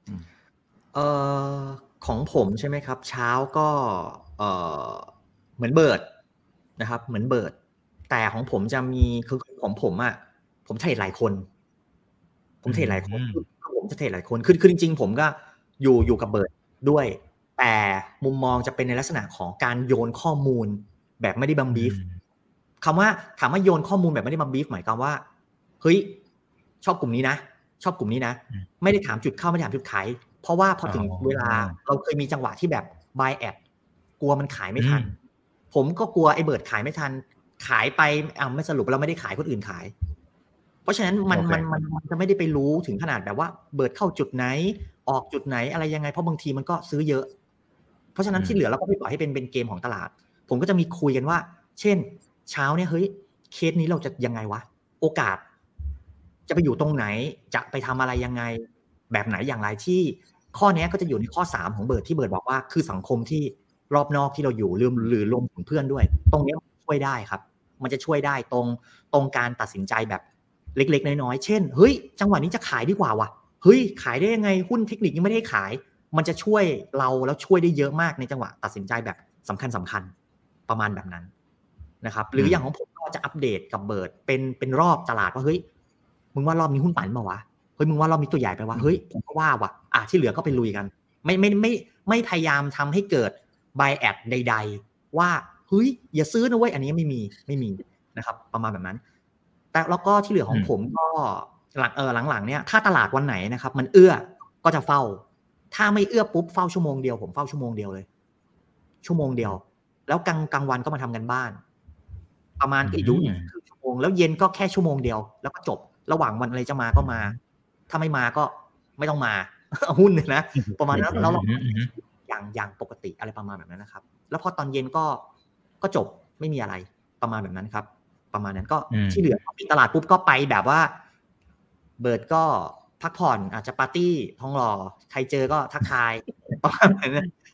ของผมใช่ไหมครับเช้าก็เหมือนเบิร์ดนะครับเหมือนเบิร์ดแต่ของผมจะมีคือของผมผมเทรดหลายคนผมจะเทรดหลายคนคือจริงๆผมก็อยู่กับเบิร์ดด้วยแต่มุมมองจะเป็นในลักษณะของการโยนข้อมูลแบบไม่ได้บัมบีฟคำว่าถามว่าโยนข้อมูลแบบไม่ได้บัมบีฟหมายความว่าเฮ้ยชอบกลุ่มนี้นะไม่ได้ถามจุดเข้าไม่ได้ถามจุดขายเพราะว่าพอถึงเวลาเราเคยมีจังหวะที่แบบ buy at กลัวมันขายไม่ทันผมก็กลัวไอ้เบิร์ดขายไม่ทันขายไปไม่สรุปเราไม่ได้ขายคนอื่นขายเพราะฉะนั้นมันจะไม่ได้ไปรู้ถึงขนาดแบบว่าเบิร์ดเข้าจุดไหนออกจุดไหนอะไรยังไงเพราะบางทีมันก็ซื้อเยอะเพราะฉะนั้นที่เหลือเราก็ไม่ปล่อยให้เป็นเกมของตลาดผมก็จะมีคุยกันว่าเช่นเช้าเนี่ยเฮ้ยเคสนี้เราจะยังไงวะโอกาสจะไปอยู่ตรงไหนจะไปทำอะไรยังไงแบบไหนอย่างไรที่ข้อนี้ก็จะอยู่ในข้อ3ของเบิร์ดที่เบิร์ดบอกว่าคือสังคมที่รอบนอกที่เราอยู่หรือรวมถึงเพื่อนด้วยตรงนี้ช่วยได้ครับมันจะช่วยได้ตรงการตัดสินใจแบบเล็กๆน้อยๆเช่นเฮ้ยจังหวะนี้จะขายดีกว่าว่ะเฮ้ยขายได้ยังไงหุ้นเทคนิคยังไม่ได้ขายมันจะช่วยเราแล้วช่วยได้เยอะมากในจังหวะตัดสินใจแบบสำคัญประมาณแบบนั้นนะครับหรืออย่างของผมก็จะอัปเดตกับเบิร์ดเป็นรอบตลาดว่าเฮ้ยมึงว่ารอบนี้หุ้นปั่นมาวะเฮ้ยมึงว่ารอบนี้ตัวใหญ่ไปวะเฮ้ยผมก็ว่าว่ะที่เหลือก็ไปลุยกันไม่พยายามทำให้เกิด buy at ใดๆว่าเฮ้ยอย่าซื้อนะเว้ยอันนี้ไม่มีนะครับประมาณแบบนั้นแต่แล้วก็ที่เหลือของผมก็หลังๆเนี่ยถ้าตลาดวันไหนนะครับมันก็จะเฝ้าถ้าไม่ปุ๊บเฝ้าชั่วโมงเดียวผมเฝ้าชั่วโมงเดียวเลยชั่วโมงเดียวแล้วกลางวันก็มาทำกันบ้านประมาณครึ่งชั่วโมงแล้วเย็นก็แค่ชั่วโมงเดียวแล้วก็จบระหว่างวันอะไรจะมาก็มาถ้าไม่มาก็ไม่ต้องมาหุ้นนะประมาณนั้นแล้วอย่างปกติอะไรประมาณแบบนั้นนะครับแล้วพอตอนเย็นก็จบไม่มีอะไรประมาณแบบนั้นครับประมาณนั้นก็ที่เหลือปิดตลาดปุ๊บก็ไปแบบว่าเบิร์ดก็พักผ่อนอาจจะปาร์ตี้ทองหล่อใครเจอก็ทักทายประมาณนั้น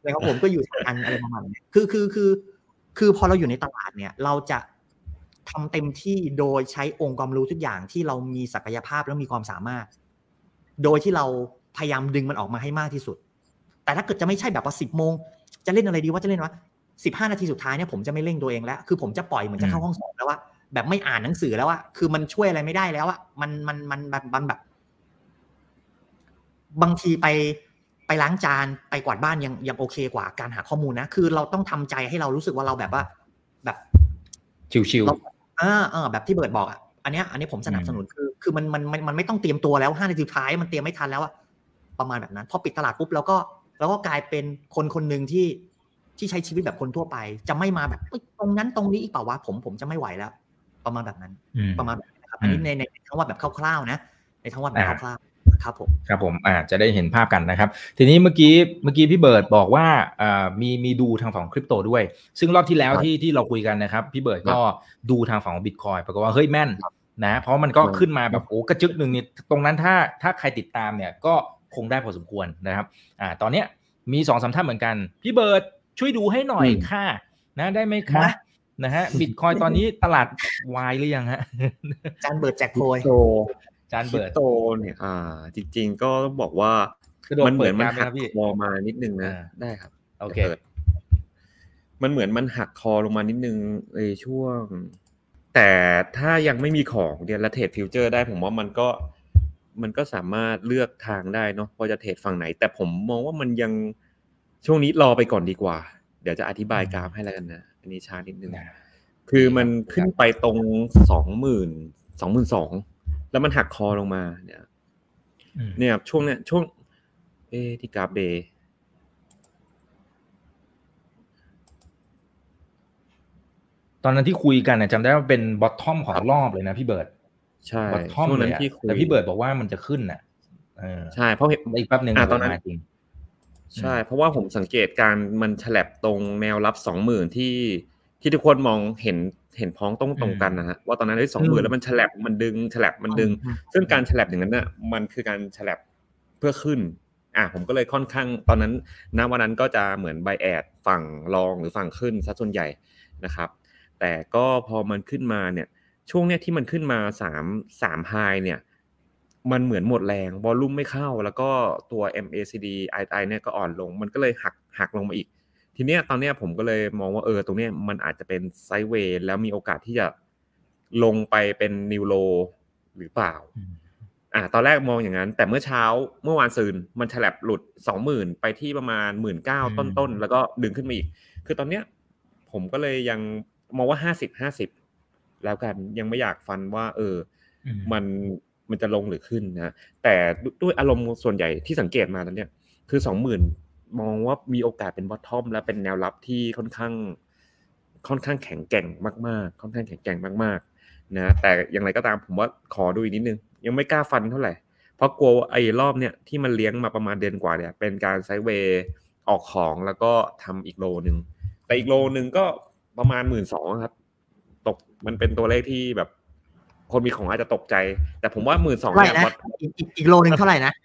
นะครับผมก็อยู่ทันอะไรประมาณนี้คือพอเราอยู่ในตลาดเนี่ยเราจะทำเต็มที่โดยใช้องค์ความรู้ทุกอย่างที่เรามีศักยภาพและมีความสามารถโดยที่เราพยายามดึงมันออกมาให้มากที่สุดแต่ถ้าเกิดจะไม่ใช่แบบว่า10 โมงจะเล่นอะไรดีว่าจะเล่นว่า15 นาทีสุดท้ายเนี่ยผมจะไม่เร่งตัวเองแล้วคือผมจะปล่อยเหมือนจะเข้าห้องสอบแล้วว่าแบบไม่อ่านหนังสือแล้วว่าคือมันช่วยอะไรไม่ได้แล้วอะมันแบบบางทีไปล้างจานไปกวาดบ้านยังโอเคกว่าการหาข้อมูลนะคือเราต้องทำใจให้เรารู้สึกว่าเราแบบว่าแบบชิวๆแบบที่เบิร์ดบอกอ่ะอันนี้ผมสนับสนุนคือมันไม่ต้องเตรียมตัวแล้ว5 นาทีสุดท้ายมันเตรียมไม่ทันแล้วอะประมาณแบบนั้นพอปิดตลาดปุ๊บแล้วก็กลายเป็นคนนึงที่ใช้ชีวิตแบบคนทั่วไปจะไม่มาแบบตรงนั้นตรงนี้อีกเปล่าวะผมจะไม่ไหวแล้วประมาณแบบนั้นประมาณแบบนี้ครับอันนี้ในทั้งว่าแบบคร่าวๆนะในทั้งว่าแบบคร่าวๆครับผมจะได้เห็นภาพกันนะครับทีนี้เมื่อกี้พี่เบิร์ดบอกว่ามีดูทางฝั่งคริปโตด้วยซึ่งรอบที่แล้วที่เราคุยกันนะครับพี่เบิร์ดก็ดูทางฝั่งของ Bitcoin ปรากฏว่าเฮ้ยแม่นนะเพราะมันก็ขึ้นมาแบบโอ้กระจึกนึงนี่ตรงนั้นถ้าใครติดตามเนี่ยก็คงได้พอสมควรนะครับตอนเนี้ยมี 2-3 ท่านเหมือนกันพี่เบิร์ดช่วยดูให้หน่อยค่ะนะได้ไหมคะนะฮะ Bitcoin ตอนนี้ตลาดวายหรือยังฮะจานเบิร์ดแจกโพยจานเบิร์ดโตเนี่ยจริงๆก็ต้องบอกว่ามันเหมือนมันหักคอมานิดนึงนะได้ครับโอเคมันเหมือนมันหักคอลงมานิดนึงในช่วงแต่ถ้ายังไม่มีของเนี่ยและเทรดฟิวเจอร์ได้ผมว่ามันก็สามารถเลือกทางได้เนาะว่าจะเทรดฝั่งไหนแต่ผมมองว่ามันยังช่วงนี้รอไปก่อนดีกว่าเดี๋ยวจะอธิบายกราฟให้แล้วกันนะอันนี้ช้านิดนึงคือมันขึ้นไปตรง22,000แล้วมันหักคอลงมาเนี่ยช่วงที่กราฟเดย์ตอนนั้นที่คุยกันจำได้ว่าเป็นบอททอมของรอบเลยนะพี่เบิร์ดใช่บอททอมเลยแต่พี่เบิร์ดบอกว่ามันจะขึ้นใช่เพราะอีกแป๊บนึงตอนนั้นจริงใช่เพราะว่าผมสังเกตการมันฉลับตรงแนวรับ 20,000 ที่ทุกคนมองเห็นพ้องตรงกันนะฮะว่าตอนนั้นได้ 20,000 แล้วมันฉลับมันดึงซึ่งการฉลับอย่างนั้นน่ะมันคือการฉลับเพื่อขึ้นผมก็เลยค่อนข้างตอนนั้นวันนั้นก็จะเหมือนไบแอดฝั่งรองหรือฝั่งขึ้นซะส่วนใหญ่นะครับแต่ก็พอมันขึ้นมาเนี่ยช่วงเนี้ยที่มันขึ้นมา3 high เนี่ยมันเหมือนหมดแรงวอลลุ่มไม่เข้าแล้วก็ตัว MACD RSI เนี่ยก็อ่อนลงมันก็เลยหักลงมาอีกทีเนี้ยตอนเนี้ยผมก็เลยมองว่าตรงเนี้ยมันอาจจะเป็นไซด์เวย์แล้วมีโอกาสที่จะลงไปเป็นนิวโลหรือเปล่าตอนแรกมองอย่างนั้นแต่เมื่อวานซืนมันฉลับหลุด 20,000 ไปที่ประมาณ 19,000 ต้นๆแล้วก็ดึงขึ้นมาอีกคือตอนเนี้ยผมก็เลยยังมองว่า50-50แล้วกันยังไม่อยากฟันว่ามันจะลงหรือขึ้นนะแต่ด้วยอารมณ์ส่วนใหญ่ที่สังเกตมาตอนเนี้ยคือ 20,000 มองว่ามีโอกาสเป็นบอททอมและเป็นแนวรับที่ค่อนข้างแข็งแกร่งมากๆค่อนข้างแข็งแกร่งมากๆนะแต่อย่างไรก็ตามผมว่าขอดูอีกนิดนึงยังไม่กล้าฟันเท่าไหร่เพราะกลัวไอ้รอบเนี้ยที่มันเลี้ยงมาประมาณเดือนกว่าเนี่ยเป็นการไซด์เวย์ออกของแล้วก็ทำอีกโลนึงแต่อีกโลนึงก็ประมาณ 12,000 ครับตกมันเป็นตัวเลขที่แบบคนมีของอาจจะตกใจแต่ผมว่า 12,000 เนี่ยอีกโลนึงเท่าไหร่นะ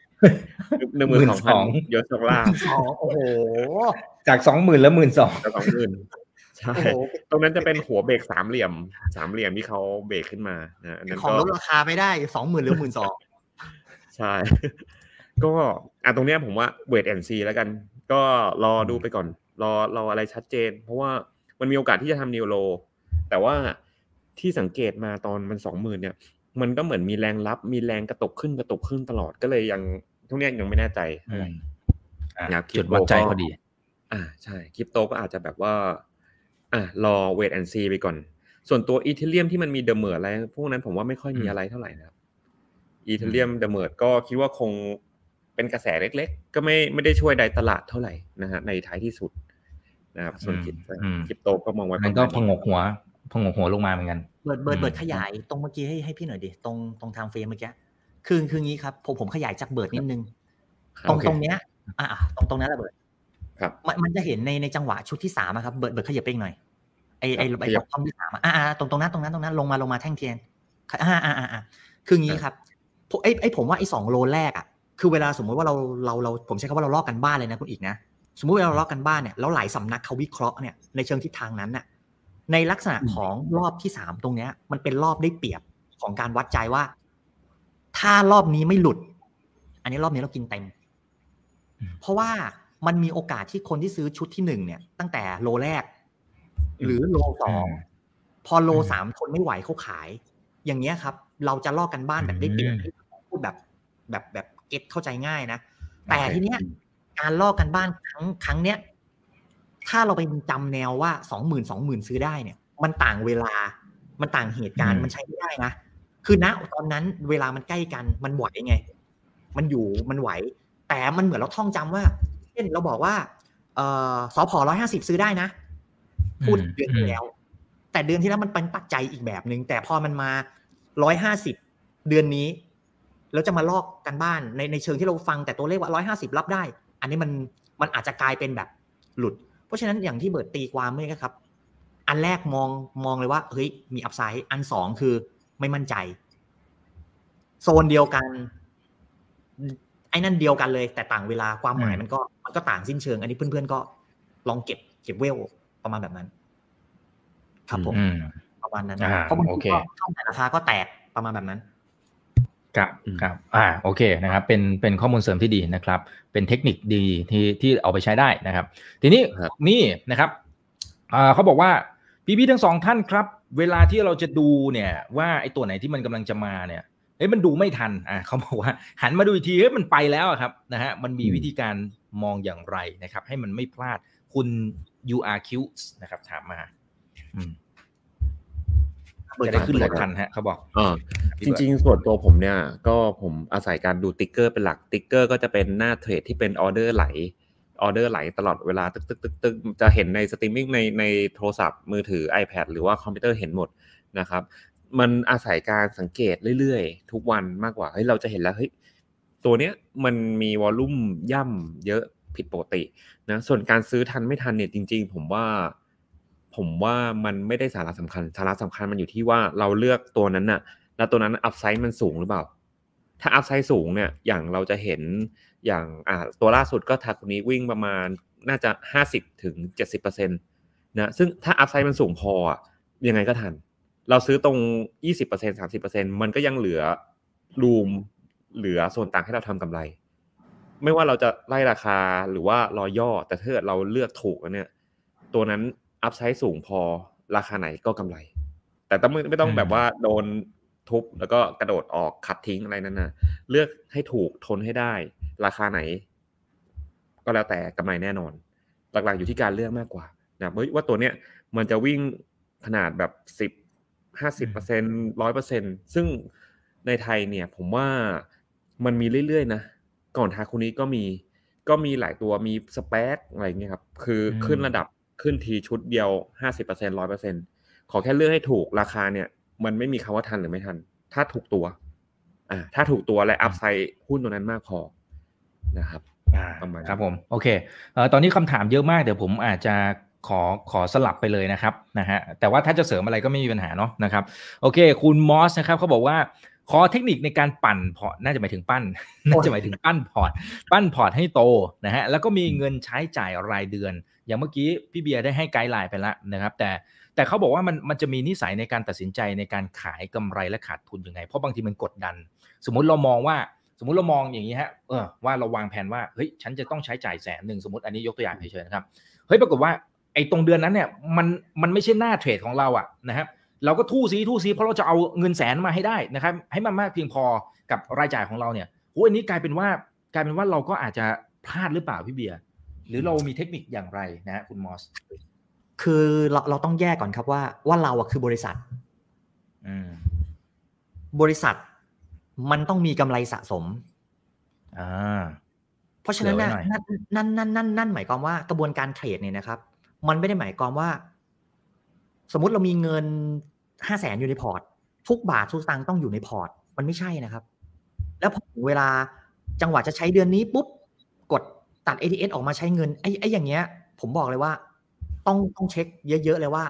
12,000 เยอะสุดล่าโอ้โหจาก 20,000 แล้ว 12,000 จาก 20,000 ใช่ตรงนั้นจะเป็นหัวเบรกสามเหลี่ยมที่เขาเบรกขึ้นมานะอันนั้นของลดราคาไม่ได้ 20,000 หรือ 12,000 ใช่ก็ตรงเนี้ยผมว่าเวทแอนด์ซีแล้วกันก็รอดูไปก่อนรออะไรชัดเจนเพราะว่ามันมีโอกาสที่จะทำนิวโลแต่ว่าที่สังเกตมาตอนมัน 20,000 เนี่ยมันก็เหมือนมีแรงรับมีแรงกระตกขึ้นตลอดก็เลยยังทุกเนี้ยยังไม่แน่ใจจุดวัดใจพอดีใช่คริปโตก็อาจจะแบบว่ารอเวทแอนด์ซีไปก่อนส่วนตัวอีเธเรียมที่มันมีเดเมอร์อะไรพวกนั้นผมว่าไม่ค่อยมีอะไรเท่าไหร่นะครับอีเธเรียมเดเมอร์ก็คิดว่าคงเป็นกระแสเล็กๆก็ไม่ได้ช่วยใดตลาดเท่าไหร่นะฮะในท้ายที่สุดนะครับส่วนคริปโตก็มองไว้มันก็พงกหัวลงมาเหมือนกันเบิร์ดขยายตรงเมื่อกี้ให้พี่หน่อยดิตรงไทม์เฟรมเมื่อกี้คืองี้ครับผมขยายจากเบิร์ดนิดนึงตรงเนี้ยตรงนั้นแหละเบิร์ดครับมันจะเห็นในจังหวะชุดที่3ครับเบิร์ดขยับไปอีกหน่อยไอ้บอททอมที่3ตรงนั้นลงมาแท่งเทียนคืองี้ครับผมว่าไอ้2โลแรกคือเวลาสมมติว่าเราผมใช้คำว่าเราลอกกันบ้านเลยนะคุณอีกนะสมมุติเราลอกกันบ้านเนี่ยแล้วหลายสำนักเขาวิเคราะห์เนี่ยในเชิงทิศทางนั้นน่ะในลักษณะของรอบที่3ตรงเนี้ยมันเป็นรอบได้เปรียบของการวัดใจว่าถ้ารอบนี้ไม่หลุดอันนี้รอบนี้เรากินเต็มเพราะว่ามันมีโอกาสที่คนที่ซื้อชุดที่1เนี่ยตั้งแต่โลแรกหรือโล2พอโล3ทนไม่ไหวเขาขายอย่างเงี้ยครับเราจะลอกกันบ้านแบบได้เปรียบพูดแบบเก็ตเข้าใจง่ายนะแต่ทีเนี้ยการลอกกันบ้านครั้งเนี้ยถ้าเราไปจำแนวว่า 20,000 ซื้อได้เนี่ยมันต่างเวลามันต่างเหตุการณ์มันใช้ไม่ได้นะคือณตอนนั้นเวลามันใกล้กันมันไหวไงมันไหวแต่มันเหมือนเราท่องจำว่าเช่นเราบอกว่าสผ150ซื้อได้นะพูดเดือนที่แล้วแต่เดือนที่แล้วมันเป็นปัจจัยอีกแบบนึงแต่พอมันมา150เดือนนี้แล้วจะมาลอกกันบ้านในเชิงที่เราฟังแต่ตัวเลขว่า150รับได้อันนี้มันอาจจะกลายเป็นแบบหลุดเพราะฉะนั้นอย่างที่เบิร์ดตีความเมื่อกี้ครับอันแรกมองเลยว่าเฮ้ยมีอัพไซด์อัน2คือไม่มั่นใจโซนเดียวกันไอ้นั่นเดียวกันเลยแต่ต่างเวลาความหมายมันก็ต่างสิ้นเชิงอันนี้เพื่อนๆก็ลองเก็บเวลประมาณแบบนั้นครับผมประมาณนั้นเพราะบางทีก็ช่องแต่ราคาก็แตกประมาณแบบนั้นครับโอเคนะครับเป็นข้อมูลเสริมที่ดีนะครับเป็นเทคนิคดีที่เอาไปใช้ได้นะครับทีนี้นี่นะครับเขาบอกว่าพี่ๆทั้ง2ท่านครับเวลาที่เราจะดูเนี่ยว่าไอ้ตัวไหนที่มันกำลังจะมาเนี่ยมันดูไม่ทันเขาบอกว่าหันมาดูอีกทีมันไปแล้วครับนะฮะมันมีวิธีการมองอย่างไรนะครับให้มันไม่พลาดคุณ URQ นะครับถามมาจะได้ขึ้นรถทันฮะเขาบอกจริงๆส่วนตัวผมเนี่ยก็ผมอาศัยการดูติ๊กเกอร์เป็นหลักติ๊กเกอร์ก็จะเป็นหน้าเทรดที่เป็นออเดอร์ไหลตลอดเวลาตึกจะเห็นในสตรีมมิ่งในโทรศัพท์มือถือ iPad หรือว่าคอมพิวเตอร์เห็นหมดนะครับมันอาศัยการสังเกตเรื่อยๆทุกวันมากกว่าเราจะเห็นแล้วตัวเนี้ยมันมีวอลลุ่มย่ำเยอะผิดปกตินะส่วนการซื้อทันไม่ทันเนี่ยจริงๆผมว่ามันไม่ได้สาระสำคัญมันอยู่ที่ว่าเราเลือกตัวนั้นน่ะแล้วตัวนั้นอัพไซด์มันสูงหรือเปล่าถ้าอัพไซด์สูงเนี่ยอย่างเราจะเห็นอย่างตัวล่าสุดก็ทาคุนี้วิ่งประมาณน่าจะ 50-70% นะซึ่งถ้าอัพไซด์มันสูงพอยังไงก็ทันเราซื้อตรง 20% 30% มันก็ยังเหลือรูมเหลือส่วนต่างให้เราทำกำไรไม่ว่าเราจะไล่ราคาหรือว่ารอย่อแต่ถ้าเกิดเราเลือกถูกเนี่ยตัวนั้นอัพไซด์สูงพอราคาไหนก็กำไรแต่ไม่ต้องแบบว่าโดนทุบแล้วก็กระโดดออกขัดทิ้งอะไรนั่นนะเลือกให้ถูกทนให้ได้ราคาไหนก็แล้วแต่กำไรแน่นอนหลักๆอยู่ที่การเลือกมากกว่านะว่าตัวเนี้ยมันจะวิ่งขนาดแบบ10-50% 100% ซึ่งในไทยเนี่ยผมว่ามันมีเรื่อยๆนะก่อนทาคุนี้ก็มีหลายตัวมีสเปคอะไรเงี้ยครับคือขึ้นระดับขึ้นทีชุดเดียว 50% 100% ขอแค่เลือกให้ถูกราคาเนี่ยมันไม่มีคำว่าทันหรือไม่ทันถ้าถูกตัวถ้าถูกตัวและอัพไซด์หุ้นตัวนั้นมากพอนะครับครับผมโอเคตอนนี้คำถามเยอะมากเดี๋ยวผมอาจจะขอสลับไปเลยนะครับนะฮะแต่ว่าถ้าจะเสริมอะไรก็ไม่มีปัญหาเนาะนะครับโอเคคุณมอสนะครับเขาบอกว่าขอเทคนิคในการปั่นพอร์ตน่าจะหมายถึงปั้นปั้นพอร์ตให้โตนะฮะแล้วก็มีเงินใช้จ่ายรายเดือนอย่างเมื่อกี้พี่เบียร์ได้ให้ไกด์ไลน์ไปแล้วนะครับแต่เขาบอกว่ามันจะมีนิสัยในการตัดสินใจในการขายกำไรและขาดทุนยังไงเพราะบางทีมันกดดันสมมุติเรามองอย่างนี้ฮะว่าเราวางแผนว่าเฮ้ยฉันจะต้องใช้จ่าย100,000สมมติอันนี้ยกตัวอย่างเฉยๆนะครับเฮ้ยปรากฏว่าไอ้ตรงเดือนนั้นเนี่ยมันไม่ใช่หน้าเทรดของเรานะครับเราก็ทู่ซีเพราะเราจะเอาเงิน100,000มาให้ได้นะครับให้มันมากเพียงพอกับรายจ่ายของเราเนี่ยอันนี้กลายเป็นว่าเราก็อาจจะพลาดหรือเปล่าพี่เบียร์หรือเรามีเทคนิคอย่างไรนะฮะคุณมอสคือเราต้องแยกก่อนครับว่าเราคือบริษัทบริษัทมันต้องมีกำไรสะสมเพราะฉะนั้นนั่นหมายความว่ากระบวนการเทรดเนี่ยนะครับมันไม่ได้หมายความว่าสมมุติเรามีเงิน 500,000 อยู่ในพอร์ตทุกบาททุกสตางค์ต้องอยู่ในพอร์ตมันไม่ใช่นะครับแล้วพอถึงเวลาจังหวะจะใช้เดือนนี้ปุ๊บกดตัด ATS ออกมาใช้เงินไอ้อย่างเงี้ยผมบอกเลยว่าต้องเช็คเยอะๆเลยว่า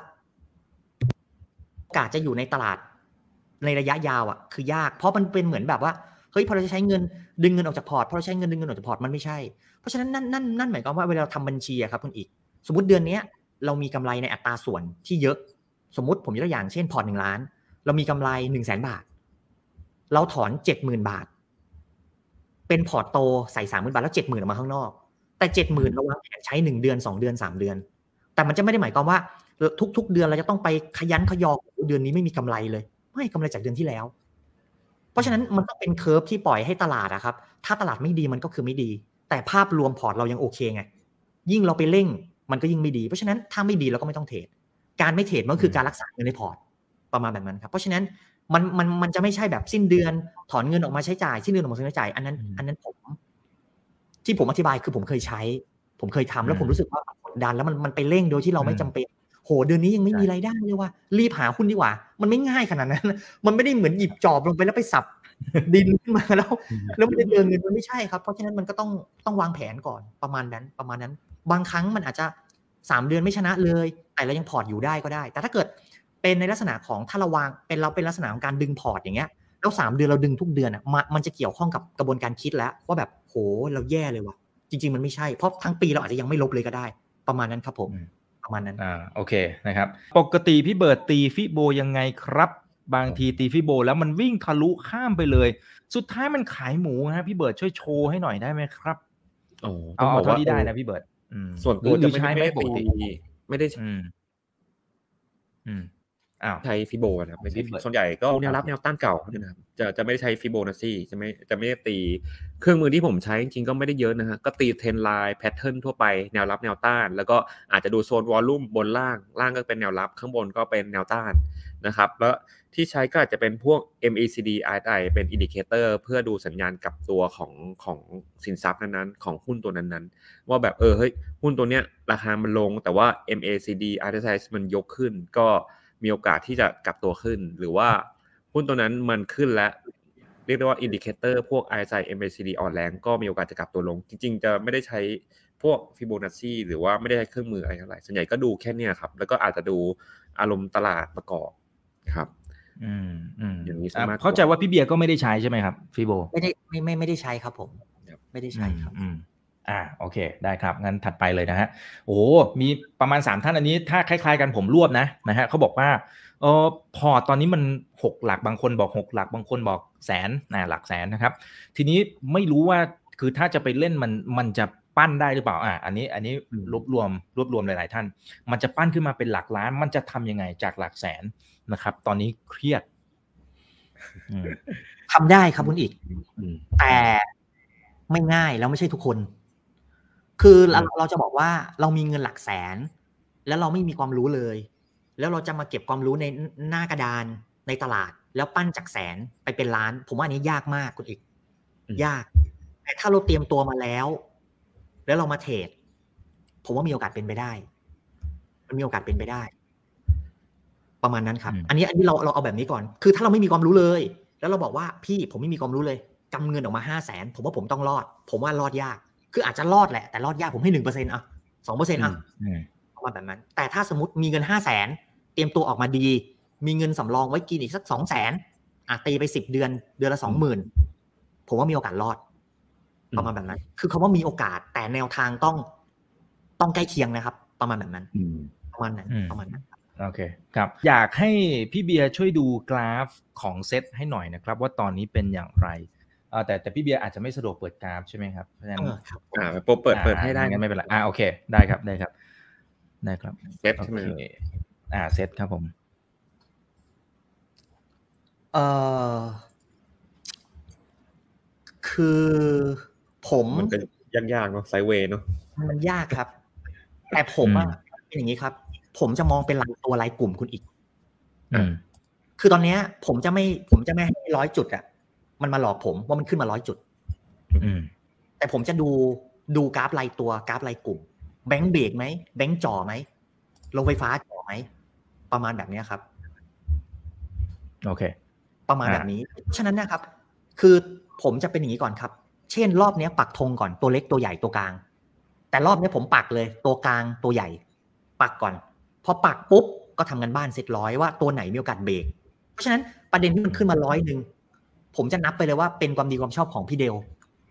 โอกาสจะอยู่ในตลาดในระยะยาวคือยากเพราะมันเป็นเหมือนแบบว่าเฮ้ยพอเราจะใช้เงินดึงเงินออกจากพอร์ตพอเราใช้เงินดึงเงินออกจากพอร์ตมันไม่ใช่เพราะฉะนั้นนั่นหมายความว่าเวลาเราทำบัญชีอะครับคุณอีกสมมติเดือนนี้เรามีกำไรในอัตราส่วนที่เยอะสมมติผมยกตัวอย่างเช่นพอร์ต1 ล้านเรามีกำไร 100,000 บาทเราถอน 70,000 บาทเป็นพอร์ตโตใส่ 30,000 บาทแล้ว 70,000 ออกมาข้างนอกแต่ 70,000 เราวางแผนใช้1 เดือน2 เดือน3 เดือนแต่มันจะไม่ได้หมายความว่าทุกเดือนเราจะต้องไปขยันขยอเดือนนี้ไม่มีกำไรเลยไม่กำไรจากเดือนที่แล้วเพราะฉะนั้นมันต้องเป็นเคอร์ฟที่ปล่อยให้ตลาดอะครับถ้าตลาดไม่ดีมันก็คือไม่ดีแต่ภาพรวมพอร์ตเรายังโอเคไงยิ่งเราไปเร่งมันก็ยิ่งไม่ดีเพราะฉะนั้นถ้าไม่ดีเราก็ไม่ต้องเทรดการไม่เทรดมันคือการรักษาเงินในพอร์ตประมาณแบบนั้นครับเพราะฉะนั้นมันจะไม่ใช่แบบสิ้นเดือนถอนเงินออกมาใช้จ่ายสิ้นเดือนออกมาใช้จ่ายอันนั้นผมอธิบายคือผมเคยใช้ผมเคยทำแล้วผมรู้สึกว่ากดดันแล้วมันไปเร่งโดยที่เราไม่จำเป็นโหเดือนนี้ยังไม่มีรายได้เลยว่ะรีบหาหุ้นดีกว่ามันไม่ง่ายขนาดนั้นมันไม่ได้เหมือนหยิบจอบลงไปแล้วไปสับดินขึ้นมาแล้วมันจะเจอเงินมันไม่ใช่ครับเพราะฉะนั้นมันก็ต้องวางแผนก่อนประมาณนั้นบางครั้งมันอาจจะ3 เดือนไม่ชนะเลยแต่เรายังพอร์ตอยู่ได้ก็ได้แต่ถ้าเกิดเป็นในลักษณะของถ้าเราวางเป็นลักษณะของการดึงพอร์ตอย่างเงี้ยแล้ว3 เดือนเราดึงทุกเดือนอ่ะมันจะเกี่ยวข้องกับกระบวนการคิดแล้วว่าแบบโหเราแย่เลยว่ะจริงๆมันไม่ใช่เพราะทั้งปีเราอาจจะยังไม่ลบเลยก็ได้ประมาณนั้นครับผมประมาณนั้นโอเคนะครับปกติพี่เบิร์ดตีฟิโบยังไงครับบางทีตีฟิโบแล้วมันวิ่งทะลุข้ามไปเลยสุดท้ายมันขายหมูฮะพี่เบิร์ดช่วยโชว์ให้หน่อยได้ไหมครับเอาเท่าที่ได้นะพี่เบิร์ดส่วนตัวจะไม่ได้ปกติไม่ได้ใช้ฟิโบนะครับไม่ใช่ส่วนใหญ่ก็แนวรับแนวต้านเก่านะครับจะไม่ได้ใช้ฟิโบนัชชีจะไม่ได้ตีเครื่องมือที่ผมใช้จริงๆก็ไม่ได้เยอะนะฮะก็ตีเทรนไลน์แพทเทิร์นทั่วไปแนวรับแนวต้านแล้วก็อาจจะดูโซนวอลลุ่มบนล่างก็เป็นแนวรับข้างบนก็เป็นแนวต้านนะครับแล้วที่ใช้ก็อาจจะเป็นพวก MACD RSI เป็นอินดิเคเตอร์เพื่อดูสัญญาณกลับตัวของสินทรัพย์นั้นๆของหุ้นตัวนั้นๆว่าแบบเฮ้ยหุ้นตัวเนี้ยราคามันลงแต่ว่า MACD RSI มันยกขึ้นก็มีโอกาสที่จะกลับตัวขึ้นหรือว่าหุ้นตัวนั้นมันขึ้นและเรียกได้ว่าอินดิเคเตอร์พวก RSI MACD อ่อนแรงก็มีโอกาสจะกลับตัวลงจริงๆจะไม่ได้ใช้พวกฟิโบนัชชีหรือว่าไม่ได้ใช้เครื่องมืออะไรเท่าไหร่ส่วนใหญ่ก็ดูแค่เนี้ยครับแล้วก็อาจจะดูอารมณ์ตลาดประกอบครับอย่างนี้เข้าใจว่าพี่เบียร์ก็ไม่ได้ใช้ใช่ไหมครับฟิโบไม่ได้ใช้ครับผมไม่ได้ใช้ครับโอเคได้ครับงั้นถัดไปเลยนะฮะโอ้มีประมาณ3ท่านอันนี้ถ้าคล้ายๆกันผมรวบนะฮะเขาบอกว่าพอตอนนี้มัน6 หลักบางคนบอก6 หลักบางคนบอกแสนหลักแสนนะครับทีนี้ไม่รู้ว่าคือถ้าจะไปเล่นมันจะปั้นได้หรือเปล่าอันนี้รวบรวมหลายๆท่านมันจะปั้นขึ้นมาเป็นหลักล้านมันจะทำยังไงจากหลักแสนนะครับตอนนี้เครียดทำได้ครับคุณอีกแต่ไม่ง่ายแล้วไม่ใช่ทุกคนคือเราจะบอกว่าเรามีเงินหลักแสนแล้วเราไม่มีความรู้เลยแล้วเราจะมาเก็บความรู้ในหน้ากระดานในตลาดแล้วปั้นจากแสนไปเป็นล้านผมว่าอันนี้ยากมากคุณอีกยากแต่ถ้าเราเตรียมตัวมาแล้วเรามาเทรดผมว่ามีโอกาสเป็นไปได้มันมีโอกาสเป็นไปได้ประมาณนั้นครับอันนี้เราเอาแบบนี้ก่อนคือถ้าเราไม่มีความรู้เลยแล้วเราบอกว่าพี่ผมไม่มีความรู้เลยกำเงินออกมา500,000ผมว่าผมต้องรอดผมว่ารอดยากคืออาจจะรอดแหละแต่รอดยากผมให้ 1% 2%ประมาณแบบนั้นแต่ถ้าสมมติมีเงิน500,000เตรียมตัวออกมาดีมีเงินสำรองไว้กินอีกสัก 200,000ตีไป10 เดือนละ 20,000ผมว่ามีโอกาสรอดประมาณแบบนั้นคือคำว่ามีโอกาสแต่แนวทางต้องใกล้เคียงนะครับประมาณแบบนั้นประมาณนั้นโอเคครับอยากให้พี่เบียร์ช่วยดูกราฟของเซตให้หน่อยนะครับว่าตอนนี้เป็นอย่างไรแต่พี่เบียร์อาจจะไม่สะดวกเปิดกราฟใช่ไหมครับเพราะฉะนั้นเปิดให้ได้งั้นไม่เป็นไรโอเคได้ครับเซตใช่ไหมเซตครับผมคือผมมันก็ยากๆเนาะไซด์เวย์เนาะมันยากครับแต่ผมเป็นอย่างนี้ครับผมจะมองเป็นตัวรายกลุ่มคุณอีกคือตอนนี้ผมจะไม่ให้100 จุดมันมาหลอกผมว่ามันขึ้นมา100 จุดแต่ผมจะดูกราฟรายตัวกราฟรายกลุ่มแบงค์เบรกไหมแบงค์จ่อไหมโรงไฟฟ้าจ่อไหมประมาณแบบนี้ครับโอเคประมาณแบบนี้ฉะนั้นนะครับคือผมจะเป็นอย่างนี้ก่อนครับเช่นรอบนี้ปักธงก่อนตัวเล็กตัวใหญ่ตัวกลางแต่รอบนี้ผมปักเลยตัวกลางตัวใหญ่ปักก่อนพอปักปุ๊บก็ทำกันบ้านเสร็จร้อยว่าตัวไหนมีโอกาสเบรกเพราะฉะนั้นประเด็นที่มันขึ้นมา100 ผมจะนับไปเลยว่าเป็นความดีความชอบของพี่เดล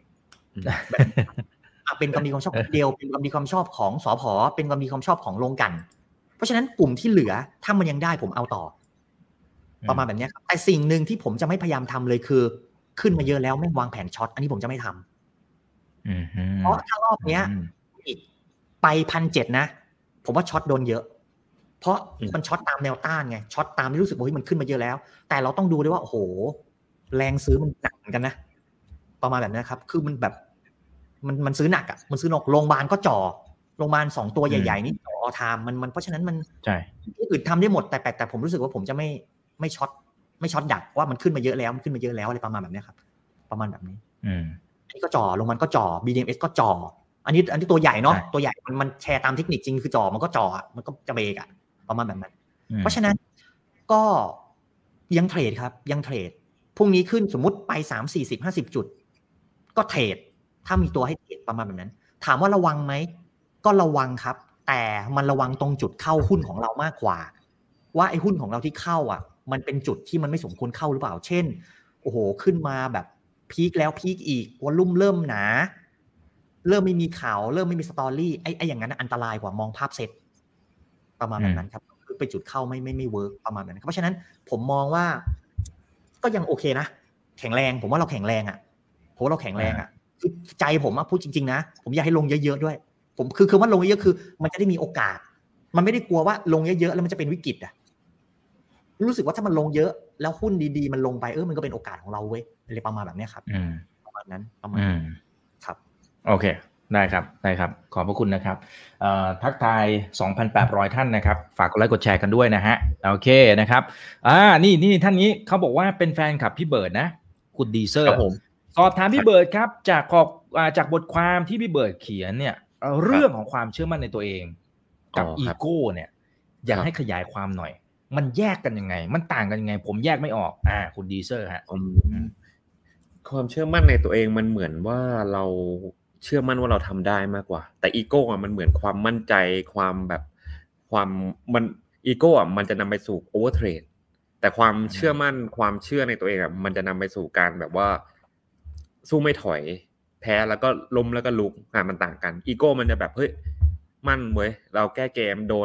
เป็นความดีความชอบของพี่เดลเป็นความดีความชอบของสผเป็นความดีความชอบของโรงกลั่นเพราะฉะนั้นกลุ่มที่เหลือถ้ามันยังได้ผมเอาต่อประมาณแบบนี้ครับแต่สิ่งหนึ่งที่ผมจะไม่พยายามทำเลยคือขึ้นมาเยอะแล้วไม่วางแผนช็อตอันนี้ผมจะไม่ทำเพราะถ้ารอบเนี้ยอีกไป 1,700 นะผมว่าช็อตโดนเยอะเพราะมันช็อตตามแนวต้านไงช็อตตามที่รู้สึกว่ามันขึ้นมาเยอะแล้วแต่เราต้องดูด้วยว่าโอ้โหแรงซื้อมันหนักเหมือนกันนะประมาณแบบนี้ครับคือมันแบบมันซื้อหนักอ่ะมันซื้อหนักโรงพยาบาลก็จ่อโรงพยาบาล2ตัวใหญ่ๆนี่จ่อออทามมันเพราะฉะนั้นมันใช่ที่อื่นทำได้หมดแต่ผมรู้สึกว่าผมจะไม่ช็อตดักว่ามันขึ้นมาเยอะแล้วมันขึ้นมาเยอะแล้วอะไรประมาณแบบนี้ครับประมาณแบบนี้อันนี้ก็จ่อโรงพยาบาลก็จ่อ BDMs ก็จ่ออันนี้ตัวใหญ่เนาะตัวใหญ่มันแชร์ตามเทคนิคจริงคือจ่อมันก็จ่อมันก็จะเบรกอ่ะประมาณแบบนั้นเพราะฉะนั้นก็ยังเทรดครับยังเทรดพรุ่งนี้ขึ้นสมมุติไป3 40 50จุดก็เทรดถ้ามีตัวให้เทรดประมาณแบบนั้นถามว่าระวังไหมก็ระวังครับแต่มันระวังตรงจุดเข้าหุ้นของเรามากกว่าว่าไอ้หุ้นของเราที่เข้าอ่ะมันเป็นจุดที่มันไม่สมควรเข้าหรือเปล่าเช่นโอ้โหขึ้นมาแบบพีคแล้วพีคอีกวอลลุ่มเริ่มหนาเริ่มไม่มีข่าวเริ่มไม่มีสตอรี่ไอ้อย่างนั้นอันตรายกว่ามองภาพเซตประมาณแบบนั้นครับคือไปจุดเข้าไม่เวิร์กประมาณนั้นเพราะฉะนั้นผมมองว่าก็ยังโอเคนะแข็งแรงผมว่าเราแข็งแรงอ่ะผมว่าเราแข็งแรงอ่ะคือใจผมพูดจริงๆนะผมอยากให้ลงเยอะๆด้วยผมคือว่าลงเยอะๆคือมันจะได้มีโอกาสมันไม่ได้กลัวว่าลงเยอะๆแล้วมันจะเป็นวิกฤตอ่ะรู้สึกว่าถ้ามันลงเยอะแล้วหุ้นดีๆมันลงไปมันก็เป็นโอกาสของเราเว้ยอะไรประมาณแบบนี้ครับประมาณนั้นประมาณครับโอเคได้ครับขอบพระคุณนะครับทักทาย 2,800 ท่านนะครับฝากกดไลค์กดแชร์กันด้วยนะฮะโอเคนะครับนี่ท่านนี้เขาบอกว่าเป็นแฟนคลับพี่เบิร์ดนะคุณดีเซอร์สอบถามพี่เบิร์ดครับจากบทความที่พี่เบิร์ดเขียนเนี่ยเรื่องของความเชื่อมั่นในตัวเองกับอีโก้เนี่ยอยากให้ขยายความหน่อยมันแยกกันยังไงมันต่างกันยังไงผมแยกไม่ออกคุณดีเซอร์ฮะความเชื่อมั่นในตัวเองมันเหมือนว่าเราเชื่อมั่นว่าเราทำได้มากกว่าแต่อีโก้มันเหมือนความมั่นใจความมันอีโก้มันจะนำไปสู่โอเวอร์เทรดแต่ความเชื่อมั่นความเชื่อในตัวเองมันจะนำไปสู่การแบบว่าสู้ไม่ถอยแพ้แล้วก็ล้มแล้วก็ลุกมันต่างกันอีโก้มันจะแบบเฮ้ยมั่นเว้ยเราแก้เกมโดน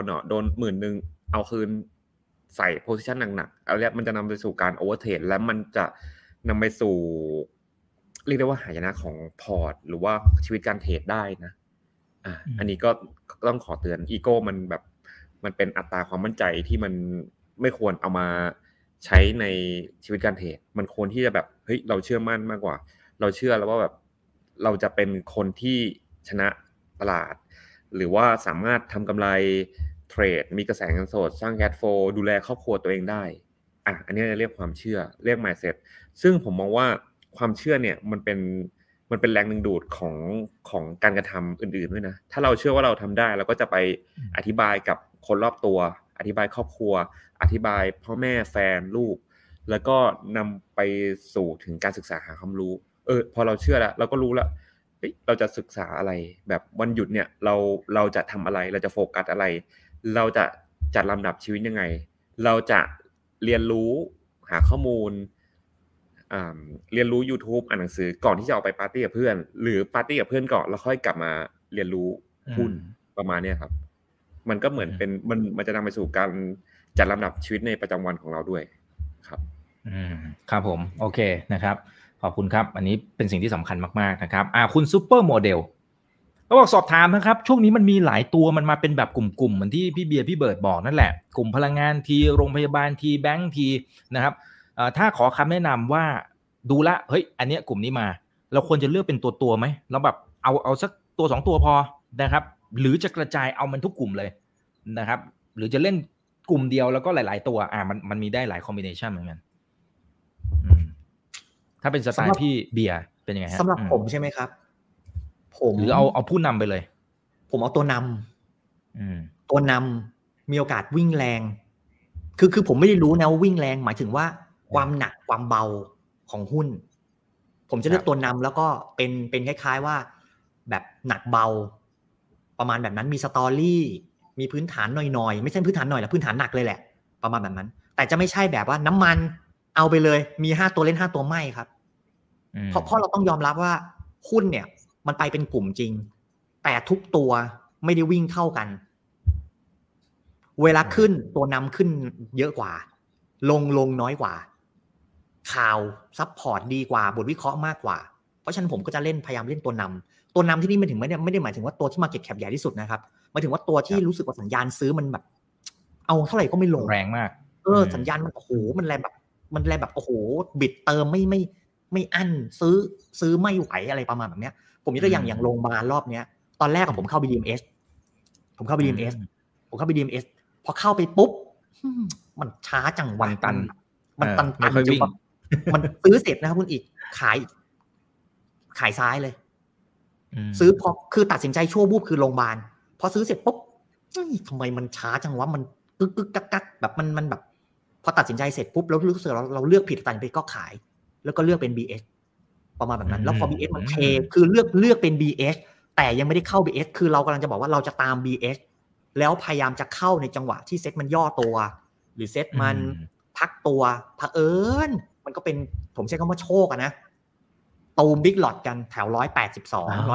10,000เอาคืนใส่โพซิชันหนักๆเอาเรียกมันจะนำไปสู่การโอเวอร์เทรดและมันจะนำไปสู่เรียกได้ว่าหายนะของพอร์ตหรือว่าชีวิตการเทรดได้นะอันนี้ก็ต้องขอเตือนอีโก้มันแบบมันเป็นอัตราความมั่นใจที่มันไม่ควรเอามาใช้ในชีวิตการเทรดมันควรที่จะแบบเฮ้ยเราเชื่อมั่นมากกว่าเราเชื่อแล้วว่าแบบเราจะเป็นคนที่ชนะตลาดหรือว่าสามารถทำกำไรเทรดมีกระแสเงินสดสร้างแคชโฟลว์ดูแลครอบครัวตัวเองได้อันนี้เรียกความเชื่อเรียก mindset ซึ่งผมมองว่าความเชื่อเนี่ยมันเป็นแรงดึงดูดของการกระทำอื่นๆด้วยนะถ้าเราเชื่อว่าเราทำได้เราก็จะไปอธิบายกับคนรอบตัวอธิบายครอบครัวอธิบายพ่อแม่แฟนลูกแล้วก็นำไปสู่ถึงการศึกษาหาความรู้พอเราเชื่อแล้วเราก็รู้แล้วเราจะศึกษาอะไรแบบวันหยุดเนี่ยเราจะทำอะไรเราจะโฟกัสอะไรเราจะจัดลำดับชีวิตยังไงเราจะเรียนรู้หาข้อมูลเรียนรู้ YouTube อ่านหนังสือก่อนที่จะออกไปปาร์ตี้กับเพื่อนหรือปาร์ตี้กับเพื่อนก่อนแล้วค่อยกลับมาเรียนรู้หุ้นประมาณนี้ครับมันก็เหมือนเป็นมันจะนำไปสู่การจัดลำดับชีวิตในประจำวันของเราด้วยครับครับผมโอเคนะครับขอบคุณครับอันนี้เป็นสิ่งที่สำคัญมากๆนะครับคุณซูเปอร์โมเดลก็บอกสอบถามนะครับช่วงนี้มันมีหลายตัวมันมาเป็นแบบกลุ่มๆเหมือนที่พี่เบียร์พี่เบิร์ดบอกนั่นแหละกลุ่มพลังงานทีโรงพยาบาลทีแบงค์ทีนะครับถ้าขอคำแนะนำว่าดูละเฮ้ยอันเนี้ยกลุ่มนี้มาเราควรจะเลือกเป็นตัวไหมเราแบบเอาสักตัว2ตัวพอนะครับหรือจะกระจายเอามันทุกกลุ่มเลยนะครับหรือจะเล่นกลุ่มเดียวแล้วก็หลายๆตัวมันมีได้หลายคอมบิเนชันเหมือนกันถ้าเป็นสไตล์พี่เบียร์เป็นยังไงฮะสำหรับผมใช่ไหมครับหรือเอาผู้นำไปเลยผมเอาตัวนำมีโอกาสวิ่งแรงคือผมไม่ได้รู้นะว่าวิ่งแรงหมายถึงว่าความหนักความเบาของหุ้นผมจะเลือกตัวนำแล้วก็เป็นคล้ายๆว่าแบบหนักเบาประมาณแบบนั้นมีสตอรี่มีพื้นฐานหน่อยๆไม่ใช่พื้นฐานหน่อยหรอกพื้นฐานหนักเลยแหละประมาณแบบนั้นแต่จะไม่ใช่แบบว่าน้ำมันเอาไปเลยมี5ตัวเล่น5ตัวไม่ครับเพราะเราต้องยอมรับว่าหุ้นเนี่ยมันไปเป็นกลุ่มจริงแต่ทุกตัวไม่ได้วิ่งเท่ากันเวลาขึ้นตัวนำขึ้นเยอะกว่าลงน้อยกว่าข่าวซัพพอร์ตดีกว่าบทวิเคราะห์มากกว่าเพราะฉะนั้นผมก็จะพยายามเล่นตัวนำที่นี่ไม่ได้หมายถึงว่าตัวที่ market cap ใหญ่ที่สุดนะครับหมายถึงว่าตัวที่รู้สึกว่าสัญญาณซื้อมันแบบเอาเท่าไหร่ก็ไม่ลงแรงมากสัญญาณมันโอ้โหมันแรงแบบโอ้โหบิดเติมไม่อั้นซื้อไม่ไหวอะไรประมาณแบบเนี้ยผมยกตัวอย่างโรงพยาบาลรอบเนี้ยตอนแรกผมเข้า BDMs พอเข้าไปปุ๊บมันช้าจังวันตันจนมันซื้อเสร็จนะครับคุณอีกขายซ้ายเลยซื้อพอคือตัดสินใจชั่ววูบคือโรงพยาบาลพอซื้อเสร็จปุ๊บทำไมมันช้าจังวะมันกึกกักแบบมันแบบพอตัดสินใจเสร็จปุ๊บแล้วรู้สึกเราเลือกผิดตัดไปก็ขายแล้วก็เลือกเป็น BS ประมาณแบบนั้นแล้วพอ BS มันเทคือเลือกเป็น BS แต่ยังไม่ได้เข้า BS คือเรากำลังจะบอกว่าเราจะตาม BS แล้วพยายามจะเข้าในจังหวะที่เซ็ตมันย่อตัวหรือเซ็ตมันพักตัวเผอิญมันก็เป็นผมใช้คำว่าโชคนะตูมบิ๊กหลอดกันแถว182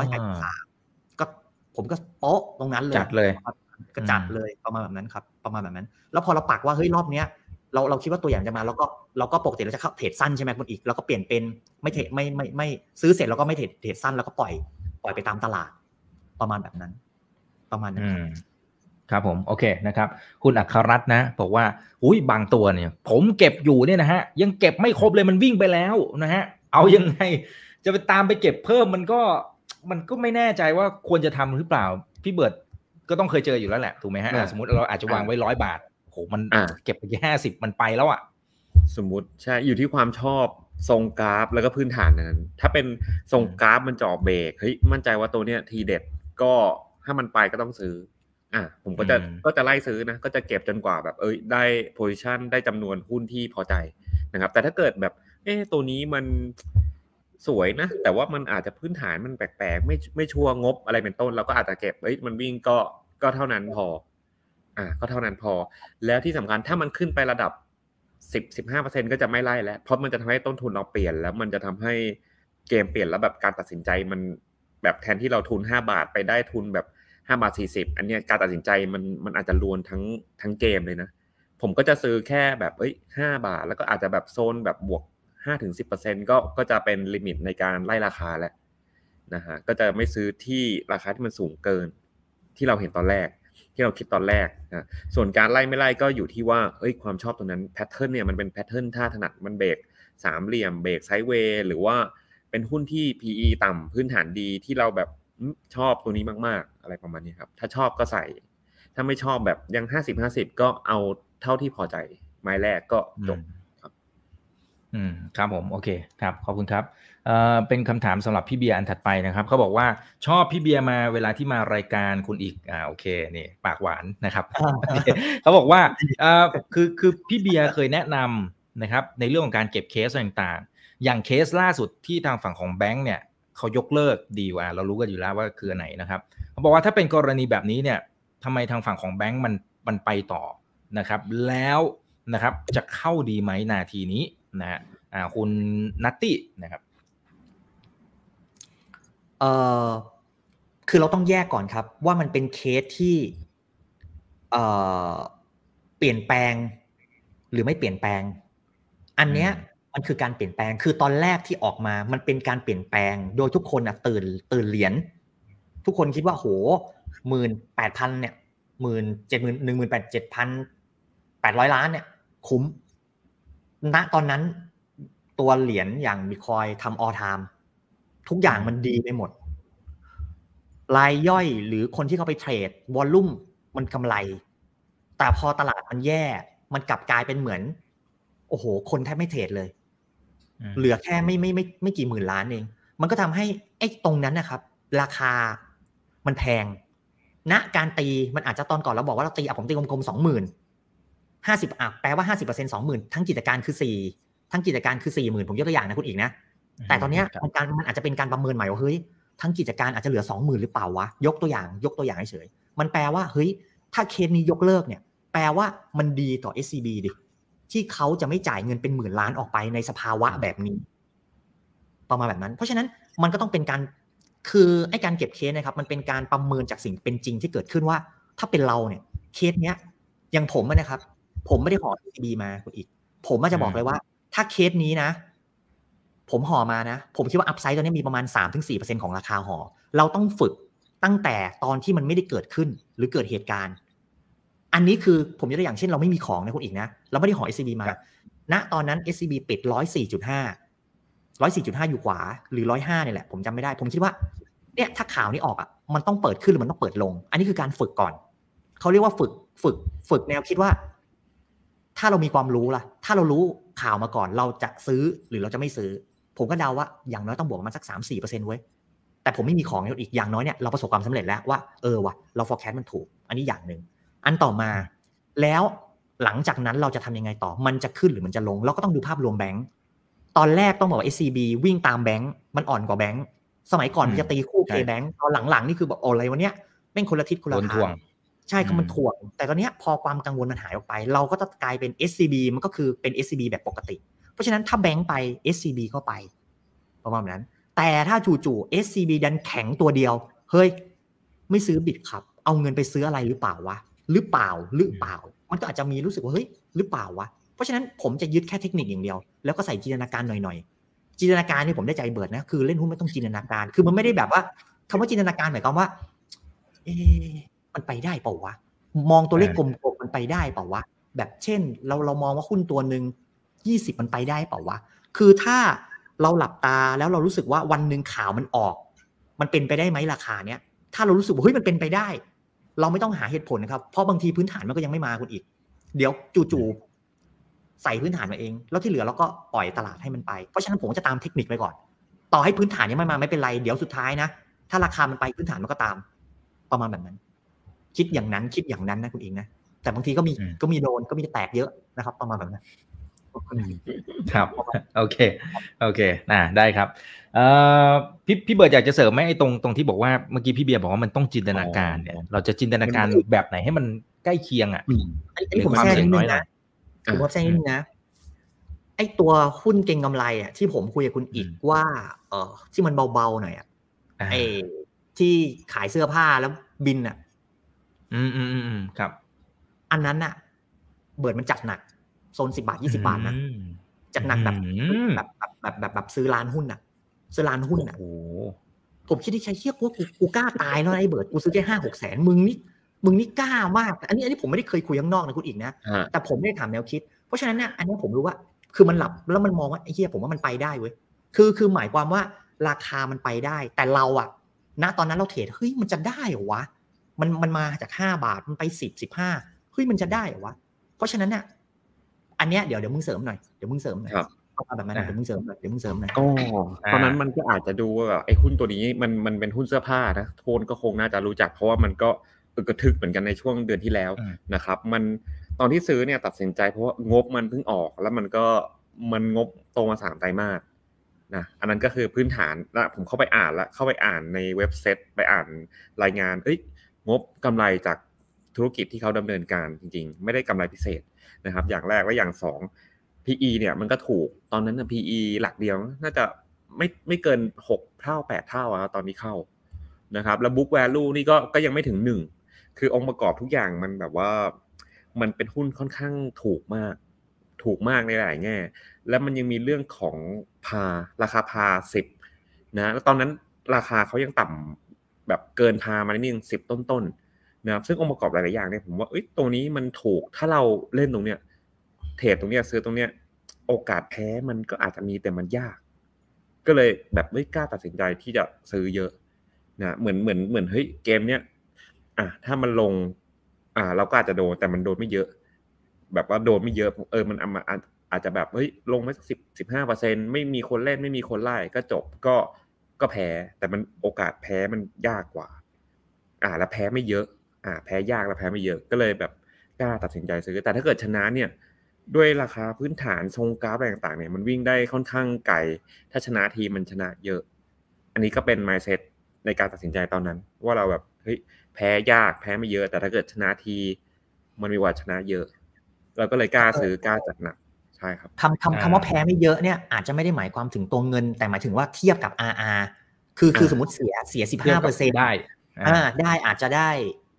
183ก็ผมก็โป๊ะตรงนั้นเลยจัดเลยก็จัดเลยประมาณแบบนั้นครับประมาณแบบนั้นแล้วพอเราปักว่าเฮ้ยรอบเนี้ยเราคิดว่าตัวอย่างจะมาเราก็ปกติเราจะเข้าเทรดสั้นใช่ไหมคุณอีกแล้วก็เปลี่ยนเป็นไม่เทรดไม่ซื้อเสร็จแล้วก็ไม่เทรดสั้นแล้วก็ปล่อยไปตามตลาดประมาณแบบนั้นประมาณนั้นครับผมโอเคนะครับคุณอัครรัตน์นะบอกว่าอุ้ยบางตัวเนี่ยผมเก็บอยู่เนี่ยนะฮะยังเก็บไม่ครบเลยมันวิ่งไปแล้วนะฮะเอายังไงจะไปตามไปเก็บเพิ่มมันก็ไม่แน่ใจว่าควรจะทำหรือเปล่าพี่เบิร์ดก็ต้องเคยเจออยู่แล้วแหละถูกไหมฮะสมมติเราอาจจะวางไว้100 บาทโหมันเก็บไปแค่50มันไปแล้วอ่ะสมมุติใช่อยู่ที่ความชอบทรงกราฟแล้วก็พื้นฐานนั้นถ้าเป็นทรงกราฟมันจ่อเบรกเฮ้ยมั่นใจว่าตัวเนี้ยทีเด็ดก็ถ้ามันไปก็ต้องซื้อผมก็จะไล่ซื้อนะก็จะเก็บจนกว่าแบบได้ position ได้จำนวนหุ้นที่พอใจนะครับแต่ถ้าเกิดแบบตัวนี้มันสวยนะแต่ว่ามันอาจจะพื้นฐานมันแปลกๆไม่ชัวร์งบอะไรเป็นต้นเราก็อาจจะเก็บมันวิ่งก็เท่านั้นพอก็เท่านั้นพอแล้วที่สำคัญถ้ามันขึ้นไประดับ 10-15% ก็จะไม่ไล่แล้วเพราะมันจะทำให้ต้นทุนเราเปลี่ยนแล้วมันจะทำให้เกมเปลี่ยนแล้วแบบการตัดสินใจมันแบบแทนที่เราทุน5 บาทไปได้ทุนแบบ5.40 อันนี้การตัดสินใจมันอาจจะรวนทั้งเกมเลยนะผมก็จะซื้อแค่แบบ5 บาทแล้วก็อาจจะแบบโซนแบบบวก 5-10% ก็จะเป็นลิมิตในการไล่ราคาแล้วนะฮะก็จะไม่ซื้อที่ราคาที่มันสูงเกินที่เราเห็นตอนแรกที่เราคิดตอนแรกนะส่วนการไล่ไม่ไล่ก็อยู่ที่ว่าความชอบตรงนั้นแพทเทิร์นเนี่ยมันเป็นแพทเทิร์นท่าถนัดมันเบรกสามเหลี่ยมเบรกไซด์เวย์หรือว่าเป็นหุ้นที่ PE ต่ำพื้นฐานดีที่เราแบบชอบตัวนี้มากๆอะไรประมาณนี้ครับถ้าชอบก็ใส่ถ้าไม่ชอบแบบยัง50-50ก็เอาเท่าที่พอใจไม้แรกก็จบครับครับผมโอเคครับขอบคุณครับเป็นคำถามสำหรับพี่เบียร์อันถัดไปนะครับเขาบอกว่าชอบพี่เบียร์มาเวลาที่มารายการคุณอีกโอเคนี่ปากหวานนะครับ เขาบอกว่าคือพี่เบียร์เคยแนะนำนะครับในเรื่องของการเก็บเคสต่างๆอย่างเคสล่าสุดที่ทางฝั่งของแบงค์เนี่ยเขายกเลิกดีลเรารู้กันอยู่แล้วว่าคืออันไหนนะครับเขาบอกว่าถ้าเป็นกรณีแบบนี้เนี่ยทำไมทางฝั่งของแบงค์มันไปต่อนะครับแล้วนะครับจะเข้าดีไหมนาทีนี้นะฮะคุณนัตตี้นะครับคือเราต้องแยกก่อนครับว่ามันเป็นเคสที่เปลี่ยนแปลงหรือไม่เปลี่ยนแปลงอันเนี้ยมันคือการเปลี่ยนแปลงคือตอนแรกที่ออกมามันเป็นการเปลี่ยนแปลงโดยทุกคนตื่นเหรียญทุกคนคิดว่าโห 18,000 เนี่ย 17,800 ล้านเนี่ยคุ้มณตอนนั้นตัวเหรียญอย่าง Bitcoin ทำ all time ทุกอย่างมันดีไปหมดรายย่อยหรือคนที่เข้าไปเทรดวอลลุ่มมันกำไรแต่พอตลาดมันแย่มันกลับกลายเป็นเหมือนโอ้โหคนแทบไม่เทรดเลยเหลือแค่ไม่กี่หมื่นล้านเองมันก็ทำให้ไอ้ตรงนั้นนะครับราคามันแพงณการตีมันอาจจะตอนก่อนเราบอกว่าเราตีผมตีกลมๆ 20,000 50แปลว่า 50% 20,000 ทั้งกิจการคือ4ทั้งกิจการคือ 40,000 ผมยกตัวอย่างนะคุณอีกนะแต่ตอนนี้มันอาจจะเป็นการประเมินใหม่ว่าเฮ้ยทั้งกิจการอาจจะเหลือ 20,000 หรือเปล่าวะยกตัวอย่างเฉยมันแปลว่าเฮ้ยถ้าเคสนี้ยกเลิกเนี่ยแปลว่ามันดีต่อ SCB ดิที่เขาจะไม่จ่ายเงินเป็นหมื่นล้านออกไปในสภาวะแบบนี้ประมาณแบบนั้นเพราะฉะนั้นมันก็ต้องเป็นการคือไอ้การเก็บเคสนะครับมันเป็นการประเมินจากสิ่งเป็นจริงที่เกิดขึ้นว่าถ้าเป็นเราเนี่ยเคสเนี้ยอย่างผมนะครับผมไม่ได้ห่อ ECB มาคุณอีกผมจะบอกเลยว่าถ้าเคสนี้นะผมห่อมานะผมคิดว่าอัพไซด์ตัวนี้มีประมาณ 3-4% ของราคาห่อเราต้องฝึกตั้งแต่ตอนที่มันไม่ได้เกิดขึ้นหรือเกิดเหตุการณ์อันนี้คือผมยกตัวอย่างเช่นเราไม่มีของนะคุณอีกนะเราไม่ได้ห่อ SCB มาณตอนนั้น SCB ปิด 104.5 อยู่ขวาหรือ105นี่แหละผมจำไม่ได้ผมคิดว่าเนี่ยถ้าข่าวนี้ออกอ่ะมันต้องเปิดขึ้นหรือมันต้องเปิดลงอันนี้คือการฝึกก่อนเขาเรียกว่าฝึกแนวคิดว่าถ้าเรามีความรู้ล่ะถ้าเรารู้ข่าวมาก่อนเราจะซื้อหรือเราจะไม่ซื้อผมก็เดาว่าอย่างน้อยต้องบวกมาสัก 3-4% เว้ยแต่ผมไม่มีของอีกอย่างน้อยเนี่ยเราประสบความสำเร็จแล้วว่าว่ะเรา forecast มันถูกอันนี้อย่างนึงอันต่อมาแล้วหลังจากนั้นเราจะทำยังไงต่อมันจะขึ้นหรือมันจะลงเราก็ต้องดูภาพรวมแบงค์ตอนแรกต้องบอกว่า SCB วิ่งตามแบงค์มันอ่อนกว่าแบงค์สมัยก่อนมันจะตีคู่ K-Bank ตอนหลังๆนี่คือแบบอะไรวะเนี่ยแม่งคนละทิศคนละทางใช่ก็มันถ่วงแต่ตอนนี้พอความกังวลมันหายออกไปเราก็จะกลายเป็น SCB มันก็คือเป็น SCB แบบปกติเพราะฉะนั้นถ้าแบงค์ไป SCB ก็ไปประมาณนั้นแต่ถ้าจู่ๆ SCB ดันแข็งตัวเดียวเฮ้ยไม่ซื้อบิตครับเอาเงินไปซื้ออะไรหรือเปล่าวะหรือเปล่ามันก็อาจจะมีรู้สึกว่าเฮ้ยหรือเปล่าวะเพราะฉะนั้นผมจะยึดแค่เทคนิคอย่างเดียวแล้วก็ใส่จินตนาการหน่อยๆจินตนาการนี่ผมได้ใจเบิร์ดนะคือเล่นหุ้นไม่ต้องจินตนาการคือมันไม่ได้แบบว่าคำว่าจินตนาการหมายความว่ามันไปได้เปล่าวะมองตัวเลขกลมๆมันไปได้เปล่าวะแบบเช่นเรามองว่าหุ้นตัวนึง20มันไปได้เปล่าวะคือถ้าเราหลับตาแล้วเรารู้สึกว่าวันนึงข่าวมันออกมันเป็นไปได้ไหมราคาเนี้ยถ้าเรารู้สึกว่าเฮ้ยมันเป็นไปได้เราไม่ต้องหาเหตุผลนะครับเพราะบางทีพื้นฐานมันก็ยังไม่มาคุณอีกเดี๋ยวจู่ๆใส่พื้นฐานมาเองแล้วที่เหลือเราก็ปล่อยตลาดให้มันไปเพราะฉะนั้นผมจะตามเทคนิคไปก่อนต่อให้พื้นฐานยังไม่มาไม่เป็นไรเดี๋ยวสุดท้ายนะถ้าราคามันไปพื้นฐานมันก็ตามประมาณแบบนั้นคิดอย่างนั้นนะคุณเองนะแต่บางทีก็มีโดนก็มีแตกเยอะนะครับประมาณแบบนั้นครับโอเคได้ครับพี่เบิร์ดอยากจะเสริมไหมไอ้ตรงที่บอกว่าเมื่อกี้พี่เบียร์บอกว่ามันต้องจินตนาการเนี่ยเราจะจินตนาการแบบไหนให้มันใกล้เคียงอ่ะอันนี้ผมแทรกนิดนึงนะไอ้ตัวหุ้นเก็งกำไรอ่ะที่ผมคุยกับคุณอีกว่าที่มันเบาๆหน่อยอ่ะไอ้ที่ขายเสื้อผ้าแล้วบินอ่ะครับอันนั้นน่ะเบิร์ดมันจัดหนักโซน10 บาท20 บาทนะจัดหนักแบบซื้อร้านหุ้นอ่ะซื้อร้านหุ้นอ่ะผมคิดที่ใช้เชี่ยกูกล้าตายแล้วไอ้เบิร์ดกูซื้อแค่5-6 แสนมึงนี่กล้ามากอันนี้ผมไม่ได้เคยคุยข้างนอกนะคุณอีกนะแต่ผมไม่ได้ถามแนวคิดเพราะฉะนั้นเนี่ยอันนี้ผมรู้ว่าคือมันหลับแล้วมันมองว่าไอ้เหี้ยผมว่ามันไปได้เว้ยคือหมายความว่าราคามันไปได้แต่เราอ่ะณตอนนั้นเราเทรดเฮ้ยมันจะได้เหรอวะมันมาจาก5 บาทมันไป10 15เฮ้ยมันจะได้เหรอวะเพราะฉะนั้นเนี่ยอันเนี้ยเดี๋ยวมึงเสริมหน่อยเอาแบบนั้นเดี๋ยวมึงเสริมหน่อยก็ตอนนั้นมันก็อาจจะดูว่าไอ้หุ้นตัวนี้มันเป็นหุ้นเสื้อผ้านะโทนก็คงน่าจะรู้จักเพราะว่ามันก็อึกกระทึกเหมือนกันในช่วงเดือนที่แล้วนะครับมันตอนที่ซื้อเนี่ยตัดสินใจเพราะว่างบมันเพิ่งออกแล้วมันงบโตมา3 ไตรมาสนะอันนั้นก็คือพื้นฐานแล้วผมเข้าไปอ่านในเว็บเซ็ตไปอ่านรายงานงบกำไรจากธุรกิจที่เขาดำเนินการจริงๆไม่ได้กำไรพิเศษนะครับอย่างแรกและอย่าง2 PE เนี่ยมันก็ถูกตอนนั้นนะ PE หลักเดียวน่าจะไม่เกิน6 เท่า8 เท่าตอนนี้เข้านะครับแล้ว book value นี่ก็ยังไม่ถึง1คือองค์ประกอบทุกอย่างมันแบบว่ามันเป็นหุ้นค่อนข้างถูกมากในหลายแง่แล้วมันยังมีเรื่องของราคาพา10นะแล้วตอนนั้นราคาเขายังต่ำแบบเกินพามานิดนึง10ต้นๆนะครับซึ่งองค์ประกอบหลายๆอย่างเนี่ยผมว่าตรงนี้มันถูกถ้าเราเล่นตรงเนี้ยเทรดตรงเนี้ยซื้อตรงเนี้ยโอกาสแพ้มันก็อาจจะมีแต่มันยากก็เลยแบบไม่กล้าตัดสินใจที่จะซื้อเยอะนะเหมือนเฮ้ยเกมเนี้ยถ้ามันลงเราก็อาจจะโดนแต่มันโดนไม่เยอะแบบว่าโดนไม่เยอะมันอาจจะแบบเฮ้ยลงไม่สัก15%ไม่มีคนเล่นไม่มีคนไล่ก็จบก็แพ้แต่มันโอกาสแพ้มันยากกว่าแล้วแพ้ไม่เยอะแพ้ยากแล้วแพ้ไม่เยอะก็เลยแบบกล้าตัดสินใจซื้อแต่ถ้าเกิดชนะเนี่ยด้วยราคาพื้นฐานทรงกราฟอะไรต่างๆเนี่ยมันวิ่งได้ค่อนข้างไกลถ้าชนะทีมันชนะเยอะอันนี้ก็เป็น mindset ในการตัดสินใจตอนนั้นว่าเราแบบเฮ้ยแพ้ยากแพ้ไม่เยอะแต่ถ้าเกิดชนะทีมันมีโอกาสชนะเยอะเราก็เลยกล้าซื้อกล้าจัดหนักใช่ครับคำว่าแพ้ไม่เยอะเนี่ยอาจจะไม่ได้หมายความถึงตัวเงินแต่หมายถึงว่าเทียบกับ RR คือสมมติเสีย 15% ได้อาจจะได้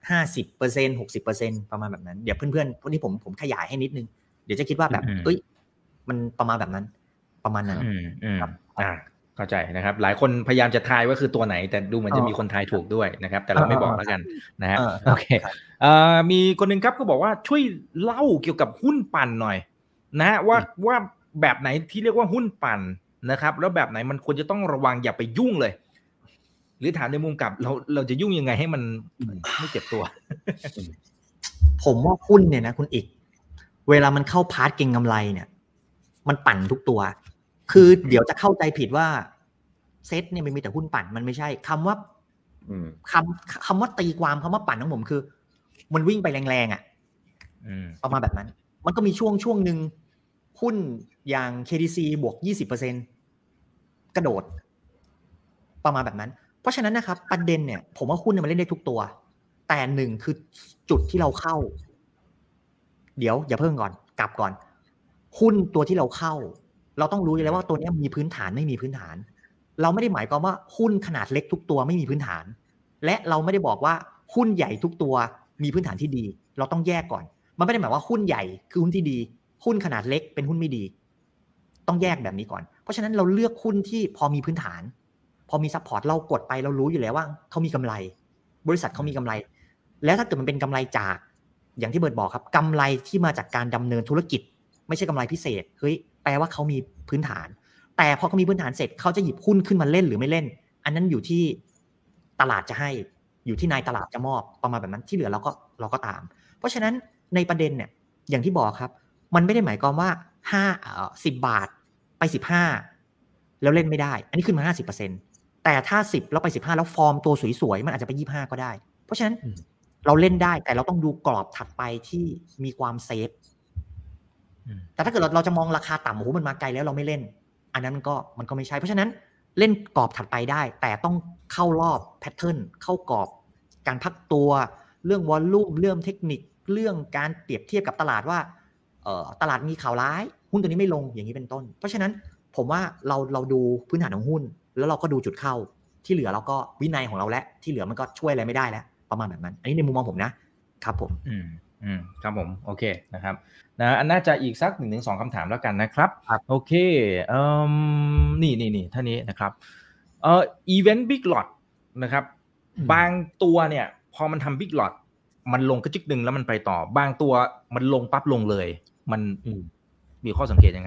50% 60% ประมาณแบบนั้นเดี๋ยวเพื่อนๆพวกนี้ผมขยายให้นิดนึงเดี๋ยวจะคิดว่าแบบมันประมาณแบบนั้นประมาณนั้นครับเข้าใจนะครับหลายคนพยายามจะทายว่าคือตัวไหนแต่ดูเหมือนจะมีคนทายถูกด้วยนะครับแต่เราไม่บอกแล้วกันนะฮะโอเคมีคนนึงครับก็บอกว่าช่วยเล่าเกี่ยวกับหุ้นปั่นหน่อยนะว่าแบบไหนที่เรียกว่าหุ้นปั่นนะครับแล้วแบบไหนมันควรจะต้องระวังอย่าไปยุ่งเลยหรือถามในมุมกลับเราจะยุ่งยังไงให้มันไม่เจ็บตัวผมว่าหุ้นเนี่ยนะคุณอีกเวลามันเข้าพาร์ทเก็งกำไรเนี่ยมันปั่นทุกตัวคือเดี๋ยวจะเข้าใจผิดว่าเซ็ตเนี่ยมันมีแต่หุ้นปั่นมันไม่ใช่คำว่าคำว่าตีความคำว่าปั่นของผมคือมันวิ่งไปแรงๆอ่ะประมาณแบบนั้นมันก็มีช่วงนึงหุ้นอย่าง KDC บวก 20% กระโดดประมาณแบบนั้นเพราะฉะนั้นนะครับประเด็นเนี่ยผมว่าหุ้นเนี่ยมันเล่นได้ทุกตัวแต่หนึ่งคือจุดที่เราเข้าเดี๋ยวอย่าเพิ่งก่อนกลับก่อนหุ้นตัวที่เราเข้าเราต้องรู้อยู่แล้วว่าตัวนี้มีพื้นฐานไม่มีพื้นฐานเราไม่ได้หมายความว่าหุ้นขนาดเล็กทุกตัวไม่มีพื้นฐานและเราไม่ได้บอกว่าหุ้นใหญ่ทุกตัวมีพื้นฐานที่ดีเราต้องแยกก่อนมันไม่ได้หมายว่าหุ้นใหญ่คือหุ้นที่ดีหุ้นขนาดเล็กเป็นหุ้นไม่ดีต้องแยกแบบนี้ก่อนเพราะฉะนั้นเราเลือกหุ้นที่พอมีพื้นฐานพอมีซัพพอร์ตเรากดไปเรารู้อยู่แล้วว่าเขามีกำไรบริษัทเขามีกำไรแล้วถ้าเกิดมันเป็นกำไรจากอย่างที่เบิร์ดบอกครับกำไรที่มาจากการดำเนินธุรกิจไม่ใช่กำไรพิเศษเฮ้ยแปลว่าเขามีพื้นฐานแต่พอเขามีพื้นฐานเสร็จเขาจะหยิบหุ้นขึ้นมาเล่นหรือไม่เล่นอันนั้นอยู่ที่ตลาดจะให้อยู่ที่นายตลาดจะมอบประมาณแบบนั้นที่เหลือเราก็ตามเพราะฉะนั้นในประเด็นเนี่ยอย่างที่บอกครับมันไม่ได้หมายความว่า10 บาทไป15แล้วเล่นไม่ได้อันนี้ขึ้นมา 50% แต่ถ้า10แล้วไป15แล้วฟอร์มตัวสวยๆมันอาจจะไป25ก็ได้เพราะฉะนั้นเราเล่นได้แต่เราต้องดูกรอบถัดไปที่มีความเซฟแต่ถ้าเกิดเราจะมองราคาต่ำโอ้โหมันมาไกลแล้วเราไม่เล่นอันนั้นมันก็ไม่ใช่เพราะฉะนั้นเล่นกรอบถัดไปได้แต่ต้องเข้ารอบแพทเทิร์นเข้ากรอบการพักตัวเรื่องวอลลุ่มเรื่องเทคนิคเรื่องการเปรียบเทียบกับตลาดว่าตลาดมีข่าวร้ายหุ้นตัวนี้ไม่ลงอย่างนี้เป็นต้นเพราะฉะนั้นผมว่าเราดูพื้นฐานของหุ้นแล้วเราก็ดูจุดเข้าที่เหลือเราก็วินัยของเราและที่เหลือมันก็ช่วยอะไรไม่ได้แล้วประมาณแบบนั้นอันนี้ในมุมมองผมนะครับผมครับผมโอเคนะครับนะอันน่าจะอีกสัก 1-2 คำถามแล้วกันนะครับโอเคนี่ท่านี้นะครับevent big lot นะครับบางตัวเนี่ยพอมันทำ big lot มันลงกระจึกนึงแล้วมันไปต่อบางตัวมันลงปั๊บลงเลยมันมีข้อสังเกตยังไง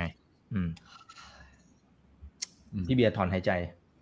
พี่เบียร์ถอนหายใจ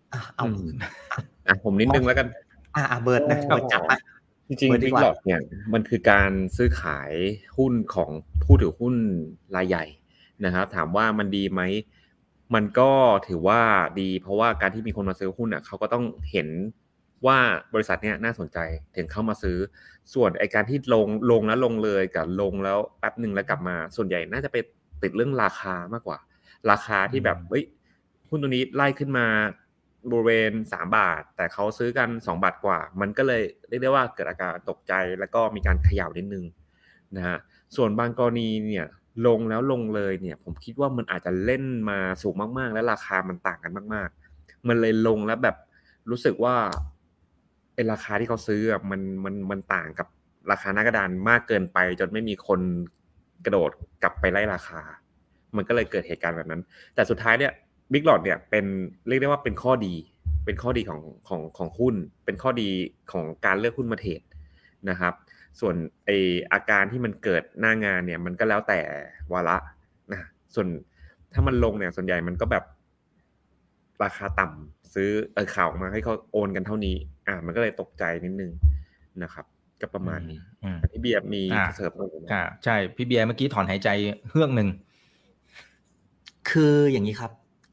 ผมนิดนึงแล้วกันเบิร์ดนะจับไปจริงๆ Big Lot เนี่ยมันคือการซื้อขายหุ้นของผู้ถือหุ้นรายใหญ่นะครับถามว่ามันดีไหมมันก็ถือว่าดีเพราะว่าการที่มีคนมาซื้อหุ้นอ่ะเขาก็ต้องเห็นว่าบริษัทเนี้ยน่าสนใจถึงเข้ามาซื้อส่วนไอ้การที่ลงแล้วลงเลยกับลงแล้วแป๊บนึงแล้วกลับมาส่วนใหญ่น่าจะไปติดเรื่องราคามากกว่าราคาที่แบบหุ้นตัวนี้ไล่ขึ้นมาบริเวณ3 บาทแต่เขาซื้อกัน2 บาทกว่ามันก็เลยเรียกได้ว่าเกิดอาการตกใจแล้วก็มีการเขย่านิดนึงนะฮะส่วนบางกรณีเนี่ยลงแล้วลงเลยเนี่ยผมคิดว่ามันอาจจะเล่นมาสูงมากๆและราคามันต่างกันมากๆมันเลยลงแล้วแบบรู้สึกว่าไอ้ราคาที่เขาซื้อมันต่างกับราคาหน้ากระดานมากเกินไปจนไม่มีคนกระโดดกลับไปไล่ราคามันก็เลยเกิดเหตุการณ์แบบนั้นแต่สุดท้ายเนี่ยBig Lot เนี่ยเป็นเรียกได้ว่าเป็นข้อดีของหุ้นเป็นข้อดีของการเลือกหุ้นมาเทรดนะครับส่วนไออาการที่มันเกิดหน้างานเนี่ยมันก็แล้วแต่วาระนะส่วนถ้ามันลงเนี่ยส่วนใหญ่มันก็แบบราคาต่ำซื้อข่าวออกมาให้เขาโอนกันเท่านี้มันก็เลยตกใจนิดนึงนะครับก็ประมาณนี้พี่เบียร์มีเสริมอะไรไหมใช่พี่เบียร์เมื่อกี้ถอนหายใจเฮือกนึงคืออย่างนี้ครับ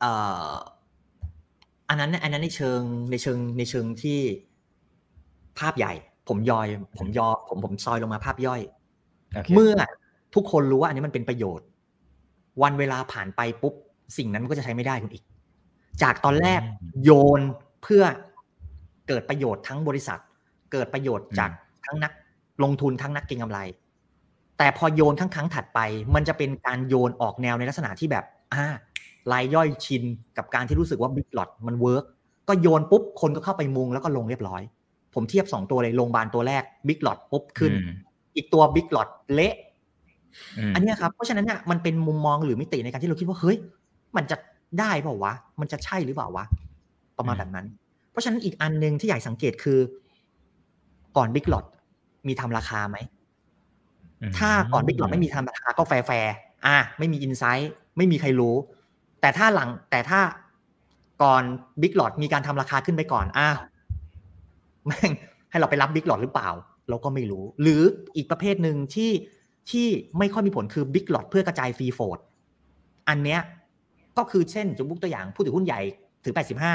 อันนั้นในเชิงที่ภาพใหญ่ผมซอยลงมาภาพย่อย เมื่อทุกคนรู้ว่าอันนี้มันเป็นประโยชน์วันเวลาผ่านไปปุ๊บสิ่งนั้นมันก็จะใช้ไม่ได้คุณอีกจากตอนแรกโยนเพื่อเกิดประโยชน์ทั้งบริษัทเกิดประโยชน์จากทั้งนักลงทุนทั้งนักเก็งกำไรแต่พอโยนครั้งถัดไปมันจะเป็นการโยนออกแนวในลักษณะที่แบบรายย่อยชินกับการที่รู้สึกว่าบิ๊กล็อตมันเวิร์กก็โยนปุ๊บคนก็เข้าไปมุงแล้วก็ลงเรียบร้อยผมเทียบ2ตัวเลยโรงพยาบาลตัวแรกบิ๊กล็อตปุ๊บขึ้นอีกตัวบิ๊กล็อตเละอันนี้ครับเพราะฉะนั้นเนี่ยมันเป็นมุมมองหรือมิติในการที่เราคิดว่าเฮ้ยมันจะได้เปล่าวะมันจะใช่หรือเปล่าวะประมาณแบบนั้นเพราะฉะนั้นอีกอันนึงที่อยากสังเกตคือก่อนบิ๊กล็อตมีทำราคาไหมถ้าก่อนบิ๊กล็อตไม่มีทำราคาก็แฟร์ไม่มีอินไซต์ไม่มีใครรู้แต่ถ้าก่อนบิ๊กล็อตมีการทำราคาขึ้นไปก่อนแม่งให้เราไปรับบิ๊กล็อตหรือเปล่าเราก็ไม่รู้หรืออีกประเภทหนึ่งที่ไม่ค่อยมีผลคือบิ๊กล็อตเพื่อกระจายฟรีโฟลดอันเนี้ยก็คือเช่นยกตัวอย่างผู้ถือหุ้นใหญ่ถือ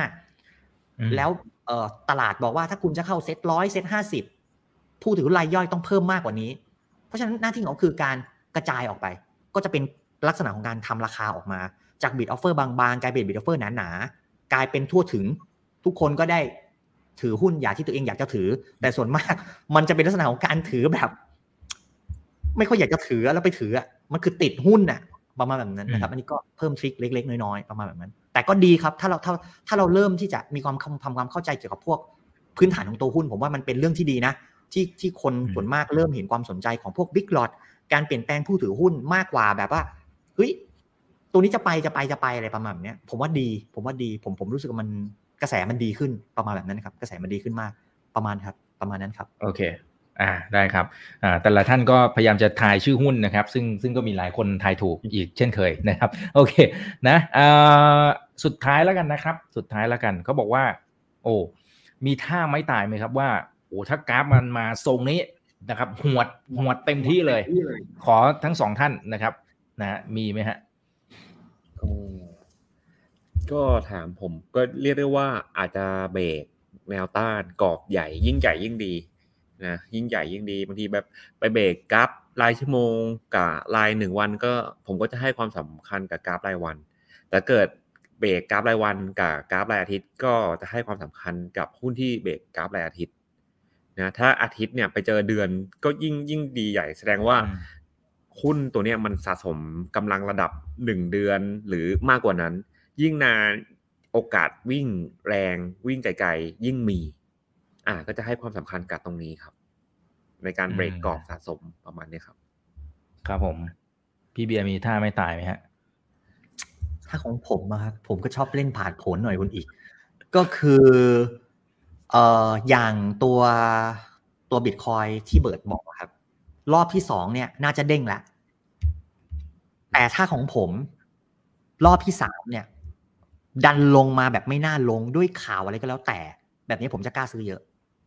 85แล้วตลาดบอกว่าถ้าคุณจะเข้าเซ็ต100เซ็ต50ผู้ถือหุ้นรายย่อยต้องเพิ่มมากกว่านี้เพราะฉะนั้นหน้าที่ของเขาคือการกระจายออกไปก็จะเป็นลักษณะของการทำราคาออกมาจากบิดออฟเฟอร์บางๆกลายเป็นบิดออฟเฟอร์หนาๆกลายเป็นทั่วถึงทุกคนก็ได้ถือหุ้นอย่างที่ตัวเองอยากจะถือแต่ส่วนมากมันจะเป็นลักษณะของการถือแบบไม่ค่อยอยากจะถือแล้วไปถือมันคือติดหุ้นประมาณแบบนั้นนะครับอันนี้ก็เพิ่มทริคเล็กๆน้อยๆประมาณแบบนั้นแต่ก็ดีครับถ้าเราเริ่มที่จะมีความทำความเข้าใจเกี่ยวกับพวกพื้นฐานของตัวหุ้นผมว่ามันเป็นเรื่องที่ดีนะที่คนส่วนมากเริ่มเห็นความสนใจของพวกบิ๊กล็อตการเปลี่ยนแปลงผู้ถือหุ้นมากกว่าแบบว่าเฮ้ยตัวนี้จะไปอะไรประมาณแบบนี้ผมว่าดีผมรู้สึกว่ามันกระแสมันดีขึ้นประมาณแบบนั้นครับกระแสมันดีขึ้นมากประมาณนั้นครับโอเคได้ครับแต่ละท่านก็พยายามจะทายชื่อหุ้นนะครับซึ่งก็มีหลายคนทายถูกอีกเช่นเคยนะครับโอเคนะสุดท้ายแล้วกันนะครับสุดท้ายแล้วกันเขาบอกว่ามีท่าไม้ตายไหมครับว่าถ้ากราฟมันมาทรงนี้นะครับหวดเต็มที่เลยขอทั้ง2ท่านนะครับนะมีไหมฮะก็ถามผมก็เรียกได้ว่าอาจจะเบรกแนวต้านกรอบใหญ่ยิ่งใหญ่ยิ่งดีนะยิ่งใหญ่ยิ่งดีบางทีแบบไปเบรกกราฟรายชั่วโมงกับราย1วันก็ผมก็จะให้ความสำคัญกับกราฟรายวันแต่เกิดเบรกกราฟรายวันกับกราฟรายอาทิตย์ก็จะให้ความสำคัญกับหุ้นที่เบรกกราฟรายอาทิตย์นะถ้าอาทิตย์เนี่ยไปเจอเดือนก็ยิ่งดีใหญ่แสดงว่าหุ้นตัวเนี้ยมันสะสมกำลังระดับ1เดือนหรือมากกว่านั้นยิ่งนานโอกาสวิ่งแรงวิ่งไกลๆยิ่งมีก็จะให้ความสำคัญกับตรงนี้ครับในการเบรกกรอบสะสมประมาณนี้ครับครับผมพี่เบียร์มีท่าไม่ตายไหมฮะถ้าของผมครับผมก็ชอบเล่นผ่านผลหน่อยคุณอีกก็คืออย่างตัวBitcoinที่เบิร์ดบอกครับรอบที่2เนี่ยน่าจะเด้งแล้วแต่ถ้าของผมรอบที่3เนี่ยดันลงมาแบบไม่น่าลงด้วยข่าวอะไรก็แล้วแต่แบบนี้ผมจะกล้าซื้อเยอะ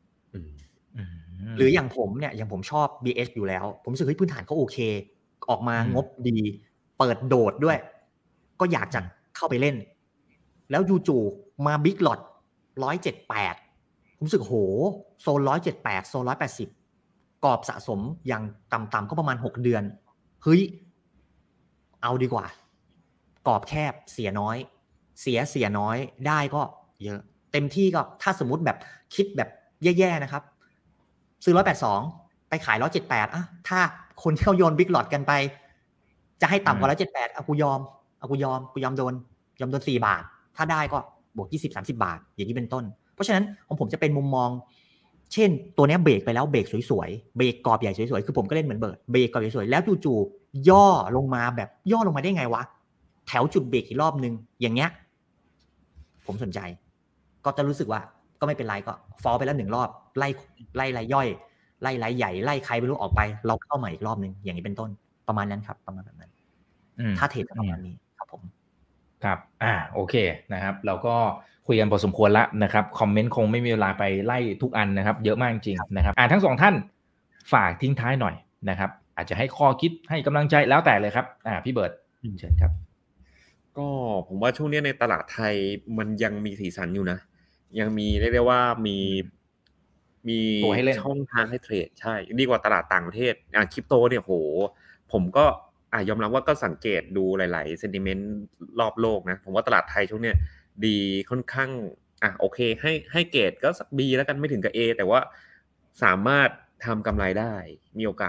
หรืออย่างผมชอบ BH อยู่แล้วผมรู้สึกพื้นฐานเขาโอเคออกมางบดีเปิดโดดด้วยก็อยากจะเข้าไปเล่นแล้วจู่ๆมาบิ๊กล็อต178ผมรู้สึกโหโซน178โซน180กรอบสะสมอย่างต่ำๆก็ประมาณ6เดือนเฮ้ยเอาดีกว่ากรอบแคบเสียน้อยเสียน้อยได้ก็เยอะเต็มที่ก็ถ้าสมมุติแบบคิดแบบแย่ๆนะครับซื้อ182ไปขาย178ถ้าคนที่เขาโยนบิ๊กล็อตกันไปจะให้ต่ำกว่า178กูยอมโดน4บาทถ้าได้ก็บวก20-30 บาทอย่างนี้เป็นต้นเพราะฉะนั้นของผมจะเป็นมุมมองเช่นตัวนี้เบรกไปแล้วเบรกสวยๆเบรกกรอบใหญ่สวยๆคือผมก็เล่นเหมือนเบิร์ดเบรกกรอบสวยๆแล้วจู่ๆย่อลงมาได้ไงวะแถวจุดเบรกอีกรอบนึงอย่างเงี้ยผมสนใจก็จะรู้สึกว่าก็ไม่เป็นไรก็ฟอลไปแล้ว1รอบไล่รายย่อยไล่รายใหญ่ไล่ใครไม่รู้ออกไปเราเข้าใหม่อีกรอบนึงอย่างนี้เป็นต้นประมาณนั้นครับประมาณแบบนั้นถ้าเทรดประมาณนี้ครับผมครับโอเคนะครับเราก็คุยกันพอสมควรแล้วนะครับคอมเมนต์คงไม่มีเวลาไปไล่ทุกอันนะครับเยอะมากจริงนะครับทั้ง2ท่านฝากทิ้งท้ายหน่อยนะครับอาจจะให้ข้อคิดให้กำลังใจแล้วแต่เลยครับพี่เบิร์ดเชิญครับก็ผมว่าช่วงนี้ในตลาดไทยมันยังมีสีสันอยู่นะยังมีเรียกได้ว่ามีช่องทางให้เทรดใช่ดีกว่าตลาดต่างประเทศคริปโตเนี่ยโหผมก็ยอมรับว่าก็สังเกตดูหลายๆเซนติเมนต์รอบโลกนะผมว่าตลาดไทยช่วงนี้ดีค่อนข้างโอเคให้เกรดก็สัก B แล้วกันไม่ถึงกับ A แต่ว่าสามารถทำกำไรได้มีโอกาส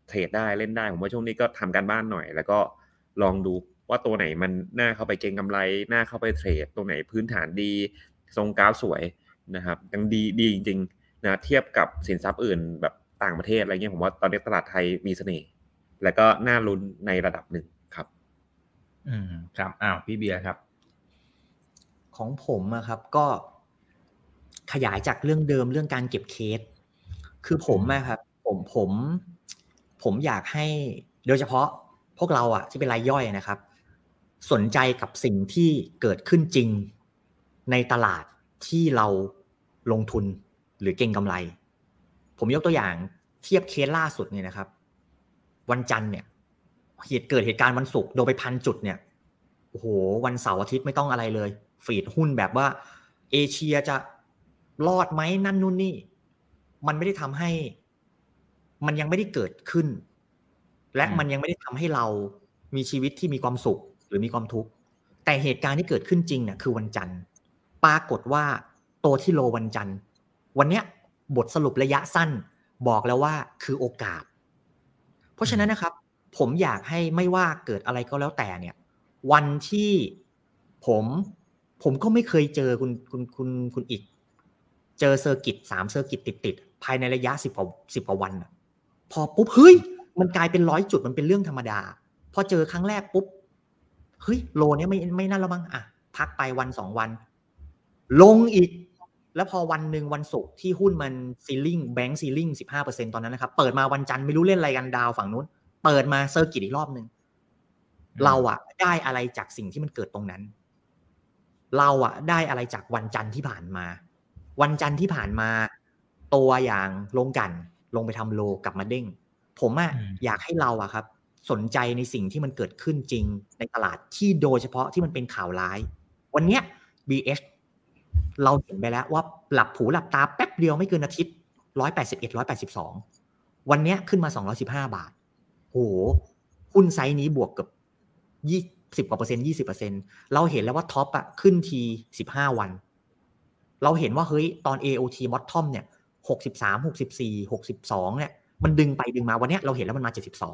เทรดได้เล่นได้ผมว่าช่วงนี้ก็ทำการบ้านหน่อยแล้วก็ลองดูว่าตัวไหนมันน่าเข้าไปเก็งกำไรน่าเข้าไปเทรดตัวไหนพื้นฐานดีทรงกราฟสวยนะครับยังดีจริงๆนะเทียบกับสินทรัพย์อื่นแบบต่างประเทศอะไรเงี้ยผมว่าตอนนี้ตลาดไทยมีเสน่ห์แล้วก็น่าลุ้นในระดับหนึ่งครับครับพี่เบียร์ครับของผมครับก็ขยายจากเรื่องเดิมเรื่องการเก็บเคสคือผมครับผมอยากให้โดยเฉพาะพวกเราที่เป็นรายย่อยนะครับสนใจกับสิ่งที่เกิดขึ้นจริงในตลาดที่เราลงทุนหรือเก็งกำไรผมยกตัวอย่างเทียบเคสล่าสุดเนี่ยนะครับวันจันทร์เนี่ยเกิดเหตุการณ์วันศุกร์โดนไป1,000 จุดเนี่ยโอ้โหวันเสาร์อาทิตย์ไม่ต้องอะไรเลยฟีดหุ้นแบบว่าเอเชียจะรอดไหมนั่นนู่นนี่มันไม่ได้ทำให้มันยังไม่ได้เกิดขึ้นและมันยังไม่ได้ทำให้เรามีชีวิตที่มีความสุขหรือมีความทุกข์แต่เหตุการณ์ที่เกิดขึ้นจริงเนี่ยคือวันจันทร์ปรากฏว่าตัวที่โลวันจันทร์วันเนี้ยบทสรุประยะสั้นบอกแล้วว่าคือโอกาสเพราะฉะนั้นนะครับผมอยากให้ไม่ว่าเกิดอะไรก็แล้วแต่เนี่ยวันที่ผมก็ไม่เคยเจอคุณอีกเจอเซอร์กิต3เซอร์กิตติดภายในระยะ10 กว่าวันพอปุ๊บเฮ้ยมันกลายเป็น100 จุดมันเป็นเรื่องธรรมดาพอเจอครั้งแรกปุ๊บเฮ้ยโลเนี้ยไม่นั่นแล้วมั้งพักไปวัน2วันลงอีกแล้วพอวันนึงวันศุกร์ที่หุ้นมันซีลิ่งแบงค์ซีลิ่ง 15% ตอนนั้นนะครับเปิดมาวันจันทร์ไม่รู้เล่นอะไรกันดาวฝั่งนู้นเปิดมาเซอร์กิตอีกรอบนึงเราได้อะไรจากสิ่งที่มันเกิดตรงนั้นเราได้อะไรจากวันจันทร์ที่ผ่านมาวันจันทร์ที่ผ่านมาตัวอย่างลงกันลงไปทำโลกลับมาเด้งผมอยากให้เราครับสนใจในสิ่งที่มันเกิดขึ้นจริงในตลาดที่โดยเฉพาะที่มันเป็นข่าวร้ายวันเนี้ย BH เราเห็นไปแล้วว่าหลับหูหลับตาแป๊บเดียวไม่เกินอาทิตย์181 182วันเนี้ยขึ้นมา215 บาทโหหุ้นไซส์นี้บวกกับ10 กว่าเปอร์เซ็นต์ 20% เราเห็นแล้วว่าท็อปขึ้นที15 วันเราเห็นว่าเฮ้ยตอน AOT bottom เนี่ย63 64 62เนี่ยมันดึงไปดึงมาวันนี้เราเห็นแล้วมันมา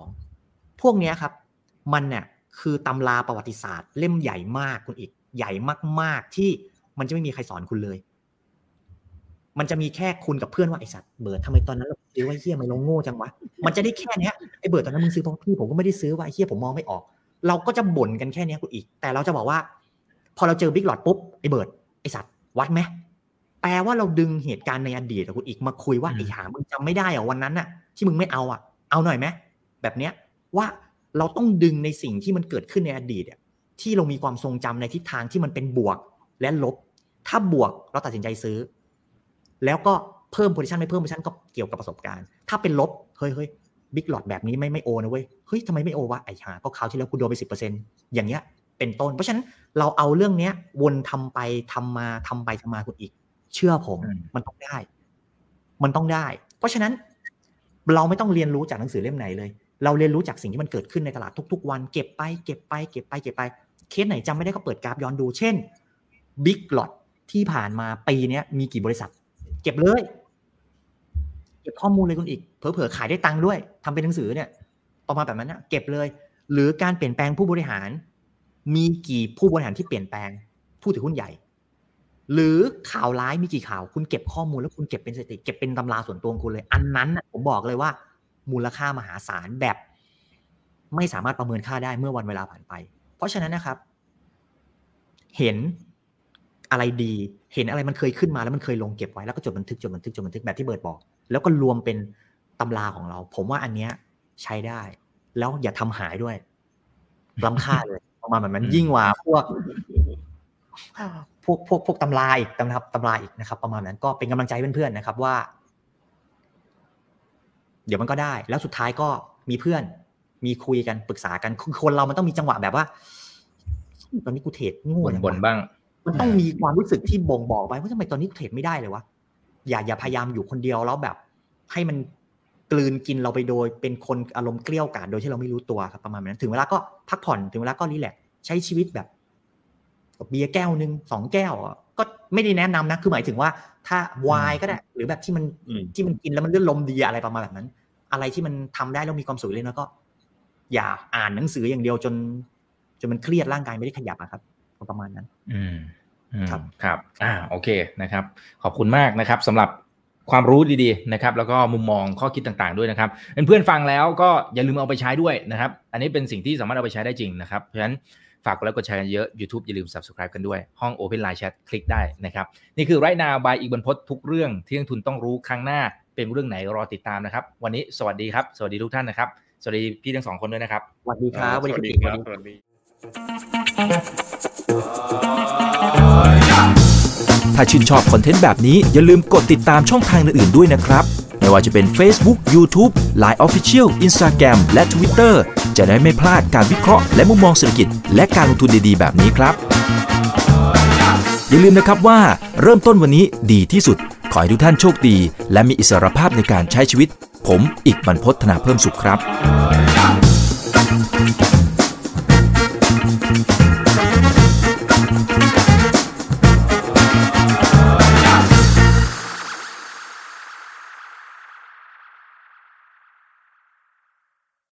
72พวกนี้ครับมันเนี่ยคือตำราประวัติศาสตร์เล่มใหญ่มากคุณอีกใหญ่มากๆที่มันจะไม่มีใครสอนคุณเลยมันจะมีแค่คุณกับเพื่อนว่าไอ้สัตว์เบิร์ดทำไมตอนนั้นเราซื้อว่าเฮียไม่ลงโง่จังวะมันจะได้แค่เนี้ยไอ้เบิร์ดตอนนั้นมึงซื้อเพราะพี่ผมก็ไม่ได้ซื้อว่าไอ้เฮียผมมองไม่ออกเราก็จะบ่นกันแค่นี้คุณอีกแต่เราจะบอกว่าพอเราเจอบิ๊กหลอดปุ๊บไอ้เบิร์ดไอ้สัตว์วัดไหมแปลว่าเราดึงเหตุการณ์ในอดีตคุณอีกมาคุยว่าไอ้ห่ามึงจำไม่ได้วันนั้นที่มึงไม่เอาเอาหน่อยไหมแบบเนี้ยว่าเราต้องดึงในสิ่งที่มันเกิดขึ้นในอดีตที่เรามีความทรงจำในทิศทางที่มันเป็นบวกและลบถ้าบวกเราตัดสินใจซื้อแล้วก็เพิ่มโพซิชันไม่เพิ่มโพซิชันก็เกี่ยวกับประสบการณ์ถ้าเป็นลบเฮ้ยบิ๊กหลอดแบบนี้ไม่โอนะเว้ยเฮ้ยทำไมไม่โอวะไอ้ห่าก็คราวที่แล้วกูโดนไป 10% อย่างเงี้ยเป็นต้นเพราะฉะนั้นเราเอาเรื่องเนี้ยวนทำไปทำมาคุณอีกเชื่อผมมันต้องได้เพราะฉะนั้นเราไม่ต้องเรียนรู้จากหนังสือเล่มไหนเลยเราเรียนรู้จากสิ่งที่มันเกิดขึ้นในตลาดทุกๆวันเก็บไปเคสไหนจำไม่ได้ก็เปิดกราฟย้อนดูเช่น Big Lot ที่ผ่านมาปีนี้มีกี่บริษัทเก็บเลยเก็บข้อมูลเลยคุณอีกเผลอๆขายได้ตังค์ด้วยทำเป็นหนังสือเนี่ยประมาณแบบนั้นเก็บเลยหรือการเปลี่ยนแปลงผู้บริหารมีกี่ผู้บริหารที่เปลี่ยนแปลงผู้ถือหุ้นใหญ่หรือข่าวร้ายมีกี่ข่าวคุณเก็บข้อมูลแล้วคุณเก็บเป็นสถิติเก็บเป็นตำราส่วนตัวของคุณเลยอันนั้นผมบอกเลยว่ามูลค่ามหาศาลแบบไม่สามารถประเมินค่าได้เมื่อวันเวลาผ่านไปเพราะฉะนั้นนะครับเห็นอะไรดีเห็นอะไรมันเคยขึ้นมาแล้วมันเคยลงเก็บไว้แล้วก็จดบันทึกแบบที่เบิร์ดบอกแล้วก็รวมเป็นตำราของเราผมว่าอันเนี้ยใช้ได้แล้วอย่าทำหายด้วยล้ำค่าเลยประมาณแบบนั้นยิ่งกว่าพวกตำราอีกนะครับประมาณนั้นก็เป็นกำลังใจเพื่อนๆนะครับว่าเดี๋ยวมันก็ได้แล้วสุดท้ายก็มีเพื่อนมีคุยกันปรึกษากันคนเรามันต้องมีจังหวะแบบว่าตอนนี้กูเทรดโง่บ่นบ้างมันต้องมีความรู้สึกที่บ่งบอกไปว่าทำไมตอนนี้กูเทรดไม่ได้เลยวะอย่าพยายามอยู่คนเดียวแล้วแบบให้มันกลืนกินเราไปโดยเป็นคนอารมณ์เกลี้ยกล่อมโดยที่เราไม่รู้ตัวครับประมาณนั้นถึงเวลาก็พักผ่อนถึงเวลาก็รีแลกซ์ใช้ชีวิตแบบเบียร์แก้วนึง2แก้วก็ไม่ได้แนะนำนะคือหมายถึงว่าถ้าไวน์ก็ได้หรือแบบที่มันกินแล้วมันเลื่อนลมดีอะไรประมาณแบบนั้นอะไรที่มันทำได้แล้วมีความสุขเลยแล้วก็อย่าอ่านหนังสืออย่างเดียวจนมันเครียดร่างกายไม่ได้ขยับครับประมาณนั้นครับโอเคนะครับขอบคุณมากนะครับสำหรับความรู้ดีๆนะครับแล้วก็มุมมองข้อคิดต่างๆด้วยนะครับเพื่อนๆฟังแล้วก็อย่าลืมเอาไปใช้ด้วยนะครับอันนี้เป็นสิ่งที่สามารถเอาไปใช้ได้จริงนะครับเพราะฉะนั้นฝากกดไลค์กดแชร์กันเยอะ YouTube อย่าลืม Subscribe กันด้วยห้อง Open Line Chat คลิกได้นะครับนี่คือ Right Now by อีกบรรพตทุกเรื่องที่นักทุนต้องรู้ครั้งหน้าเป็นเรื่องไหนรอติดตามนะครับวันนี้สวัสดีครับสวัสดีทุกท่านนะครับสวัสดีพี่ทั้ง2คนด้วยนะครับสวัสดีครับสวัสดีครับถ้าชื่นชอบคอนเทนต์แบบนี้อย่าลืมกดติดตามช่องทางอื่นๆด้วยนะครับไม่ว่าจะเป็น Facebook, YouTube, Line Official, Instagram และ Twitter จะได้ไม่พลาดการวิเคราะห์และมุมมองเศรษฐกิจและการลงทุนดีๆแบบนี้ครับอย่าลืมนะครับว่าเริ่มต้นวันนี้ดีที่สุดขอให้ทุกท่านโชคดีและมีอิสรภาพในการใช้ชีวิตผมอีกบรรพต ธนาเพิ่มสุขครับ